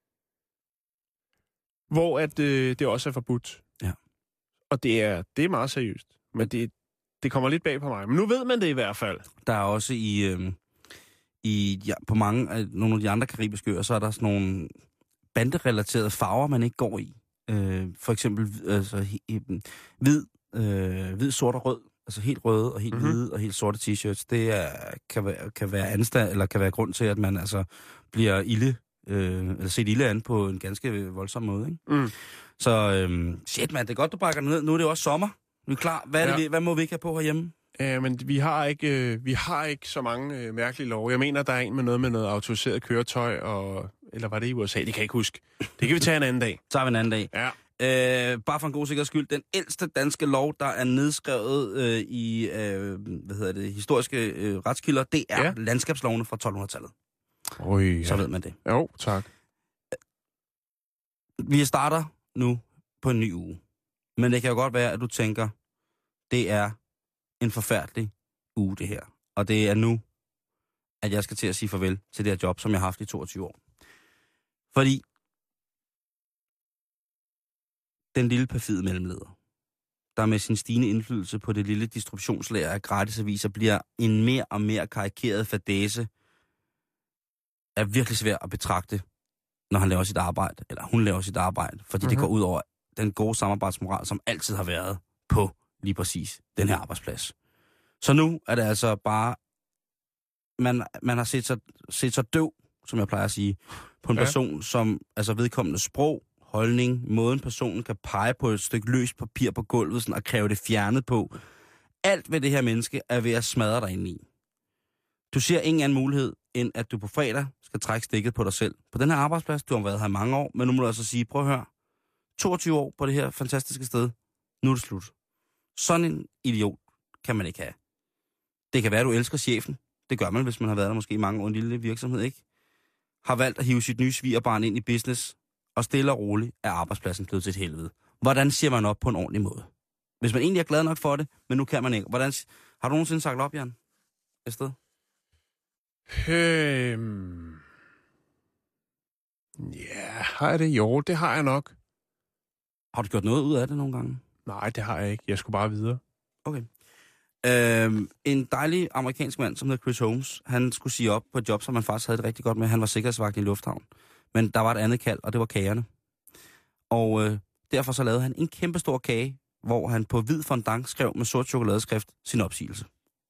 hvor at, øh, det også er forbudt. Ja. Og det er, det er meget seriøst. Men det, det kommer lidt bag på mig. Men nu ved man det i hvert fald. Der er også i, øh, i ja, på mange af nogle af de andre karibiske øer, så er der sådan nogle banderelaterede farver, man ikke går i. Øh, for eksempel altså, hvid, øh, hvid, sort og rød. Altså helt røde og helt mm-hmm. hvide og helt sorte t-shirts, det er, kan, være, kan være anstand, eller kan være grund til, at man altså bliver ilde, øh, eller set ilde an på en ganske voldsom måde, ikke? Mm. Så øh, shit mand, det er godt, du brækker ned. Nu er det jo også sommer. Nu er klar. Hvad, er det, ja. Hvad må vi ikke have på herhjemme? Ja, men vi har ikke, øh, vi har ikke så mange øh, mærkelige love. Jeg mener, der er en med noget med noget autoriseret køretøj, og, eller var det i U S A? Det kan jeg ikke huske. Det kan vi tage en anden dag. Så tager vi en anden dag. Ja. Øh, bare for en god sikkerheds skyld, den ældste danske lov, der er nedskrevet øh, i øh, hvad hedder det, historiske øh, retskilder, det er ja. landskabslovene fra tolv-hundrede-tallet. Oj, ja. Så ved man det. Jo, tak. Vi starter nu på en ny uge. Men det kan jo godt være, at du tænker, det er en forfærdelig uge, det her. Og det er nu, at jeg skal til at sige farvel til det her job, som jeg har haft i toogtyve år. Fordi den lille perfide mellemleder, der med sin stigende indflydelse på det lille distributionslager af gratisaviser, bliver en mere og mere karikeret fadæse, er virkelig svært at betragte, når han laver sit arbejde, eller hun laver sit arbejde, fordi mm-hmm. det går ud over den gode samarbejdsmoral, som altid har været på lige præcis den her arbejdsplads. Så nu er det altså bare, man, man har set sig, set sig døv, som jeg plejer at sige, på en ja. person, som altså vedkommende sprog, holdning, måden personen kan pege på et stykke løst papir på gulvet sådan, og kræve det fjernet på. Alt ved det her menneske er ved at smadre dig ind i. Du ser ingen anden mulighed, end at du på fredag skal trække stikket på dig selv. På den her arbejdsplads, du har været her i mange år, men nu må du altså sige, prøv at høre, toogtyve år på det her fantastiske sted, nu er det slut. Sådan en idiot kan man ikke have. Det kan være, at du elsker chefen. Det gør man, hvis man har været der måske i mange år i en lille virksomhed, ikke? Har valgt at hive sit nye svigerbarn ind i business, og stille og roligt er arbejdspladsen blevet til et helvede. Hvordan siger man op på en ordentlig måde? Hvis man egentlig er glad nok for det, men nu kan man ikke. Hvordan, har du nogensinde sagt op, Jan? Et sted? Øhm... Ja, har jeg det? Jo, det har jeg nok. Har du gjort noget ud af det nogle gange? Nej, det har jeg ikke. Jeg skulle bare videre. Okay. Øhm, en dejlig amerikansk mand, som hedder Chris Holmes, han skulle sige op på et job, som han faktisk havde det rigtig godt med. Han var sikkerhedsvagt i en lufthavn. Men der var et andet kald, og det var kagerne. Og øh, derfor så lavede han en kæmpe stor kage, hvor han på hvid fondant skrev med sort chokoladeskrift sin opsigelse.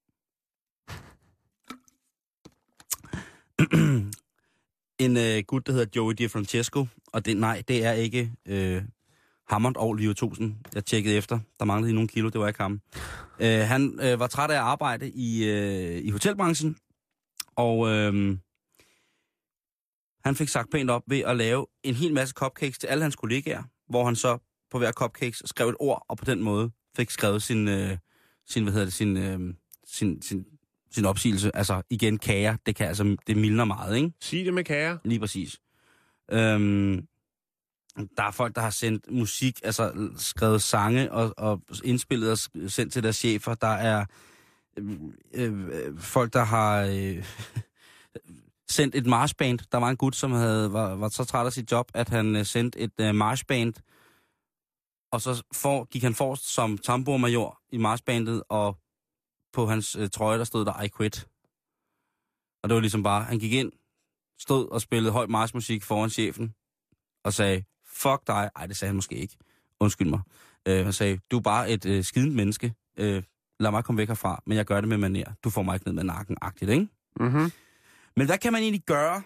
En øh, gut, der hedder Joey DiFrancesco, og det, nej, det er ikke øh, Hammond og Leo Tusen. Jeg tjekkede efter, der manglede nogle kilo, det var ikke ham. Øh, han øh, var træt af at arbejde i, øh, i hotelbranchen, og øh, han fik sagt pænt op ved at lave en hel masse cupcakes til alle hans kollegaer, hvor han så på hver cupcakes skrev et ord, og på den måde fik skrevet sin, øh, sin hvad hedder det, sin, øh, sin, sin, sin opsigelse. Altså igen, kager, det kan altså, det mildner meget, ikke? Sig det med kager. Lige præcis. Øhm, der er folk, der har sendt musik, altså skrevet sange og, og indspillet og sendt til deres chefer. Der er øh, øh, folk, der har øh, sendt et marchband. Der var en gut, som havde, var, var så træt af sit job, at han øh, sendte et øh, marchband. Og så for, gik han forrest som tambourmajor i marchbandet, og på hans øh, trøje, der stod der I quit. Og det var ligesom bare, han gik ind, stod og spillede høj marchmusik foran chefen, og sagde, fuck dig. Ej, det sagde han måske ikke. Undskyld mig. Øh, han sagde, du er bare et øh, skident menneske. Øh, lad mig komme væk herfra, men jeg gør det med manér. Du får mig ikke ned med nakken-agtigt, ikke? Mhm. Men hvad kan man egentlig gøre?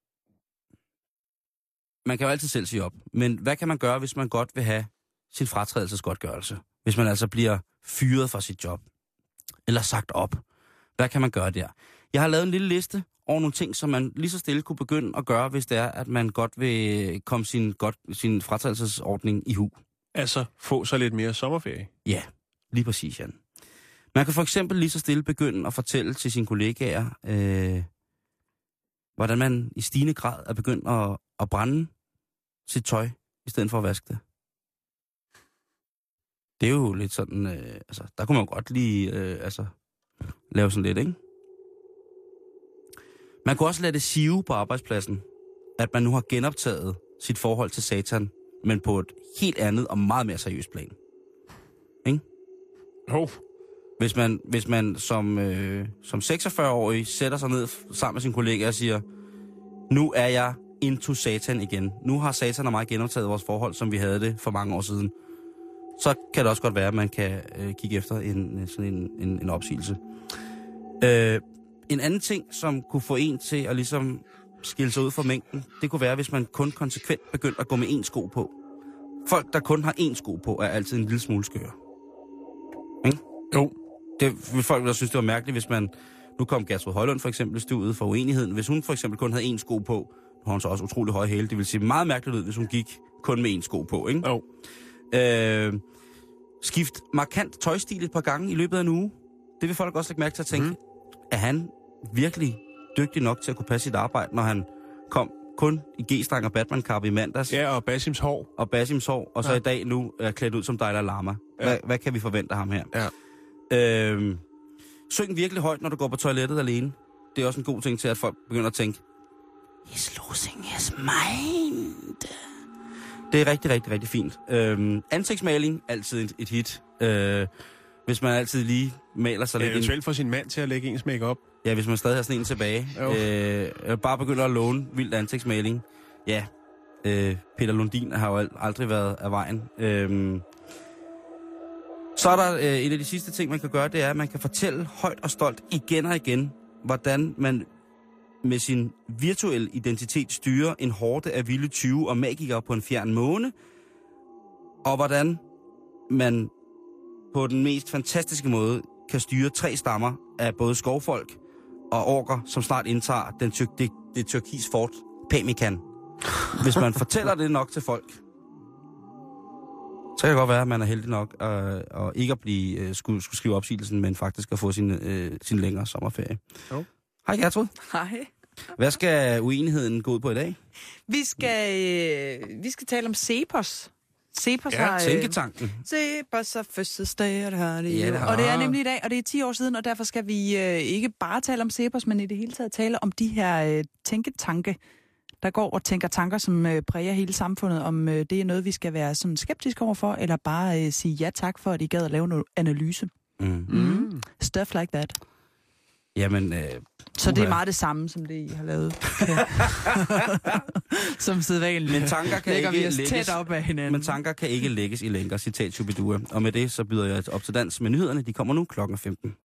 Man kan jo altid selv sige op. Men hvad kan man gøre, hvis man godt vil have sin fratrædelsesgodtgørelse? Hvis man altså bliver fyret fra sit job? Eller sagt op? Hvad kan man gøre der? Jeg har lavet en lille liste over nogle ting, som man lige så stille kunne begynde at gøre, hvis det er, at man godt vil komme sin, godt, sin fratrædelsesordning i hu. Altså, få så lidt mere sommerferie. Ja, lige præcis, Jan. Man kan for eksempel lige så stille begynde at fortælle til sine kollegaer, øh, hvordan man i stigende grad er begyndt at, at brænde sit tøj, i stedet for at vaske det. Det er jo lidt sådan, øh, altså, der kunne man jo godt lige øh, altså, lave sådan lidt, ikke? Man kunne også lade det sive på arbejdspladsen, at man nu har genoptaget sit forhold til Satan, men på et helt andet og meget mere seriøst plan. Ikke? Jo. Hvis man, hvis man som, øh, som seksogfyrre-årig sætter sig ned sammen med sine kollegaer og siger, nu er jeg into Satan igen. Nu har Satan og mig genoptaget vores forhold, som vi havde det for mange år siden. Så kan det også godt være, at man kan øh, kigge efter en, sådan en, en, en opsigelse. Øh, en anden ting, som kunne få en til at ligesom skille sig ud fra mængden, det kunne være, hvis man kun konsekvent begyndte at gå med én sko på. Folk, der kun har én sko på, er altid en lille smule skøre. Ikke? Jo. Det vil folk, der synes, det var mærkeligt, hvis man... Nu kom Gertrud Højlund for eksempel stod for uenigheden. Hvis hun for eksempel kun havde én sko på, nu har hun så også utrolig høje hæle. Det vil sige meget mærkeligt ud, hvis hun gik kun med én sko på, ikke? Jo. Øh, skift markant tøjstil et par gange i løbet af en uge. Det vil folk også lægge mærke til at tænke, mm. er han virkelig dygtig nok til at kunne passe sit arbejde, når han kom kun i G-strang og Batman-kappe i mandags? Ja, og Basims hår. Og Basims hår, og så ja. i dag nu er klædt ud som Dalai Lama. Hvad, ja. hvad kan vi forvente af ham her? Ja. Øh, syng virkelig højt, når du går på toilettet alene. Det er også en god ting til, at folk begynder at tænke, he's losing his mind. Det er rigtig, rigtig, rigtig fint. Øhm, ansigtsmaling, altid et, et hit. Øh, hvis man altid lige maler sig ja, lidt ind. Eventuelt for sin mand til at lægge ens make-up. Ja, hvis man stadig har sådan en tilbage. Øh, bare begynder at låne vild ansigtsmaling. Ja, øh, Peter Lundin har jo aldrig været af vejen. Øh, så er der øh, en af de sidste ting, man kan gøre, det er, at man kan fortælle højt og stolt igen og igen, hvordan man med sin virtuelle identitet styrer en horde af vilde tyve og magikere på en fjern måne, og hvordan man på den mest fantastiske måde kan styre tre stammer af både skovfolk og orker, som snart indtager den tyr- det, det tyrkis fort Pamikan. Hvis man fortæller det nok til folk, så kan det godt være, at man er heldig nok øh, og ikke at blive, øh, skulle, skulle skrive opsigelsen, men faktisk at få sin, øh, sin længere sommerferie. Jo. Hej Gertrud. Hej. Hvad skal uenigheden gå ud på i dag? Vi skal, øh, vi skal tale om Cepos. Cepos Ja, har... Øh, Tænketanken. Cepos har fødselsdag, og det har det, Ja, ja, det har- og det er nemlig i dag, og det er ti år siden, og derfor skal vi øh, ikke bare tale om Cepos, men i det hele taget tale om de her øh, tænketanke, der går og tænker tanker, som øh, præger hele samfundet, om øh, det er noget, vi skal være sådan skeptiske overfor, eller bare øh, sige ja tak for, at I gad at lave noget analyse. Mm. Mm. Stuff like that. Jamen, øh, Så det er uha. meget det samme, som det, I har lavet. Som sædvanligt. Men tanker kan lægger ikke vi os lægges- tæt op af hinanden. Men tanker kan ikke lægges i lænker, citat Shubidua. Og med det så byder jeg op til dans med nyhederne. De kommer nu klokken femten.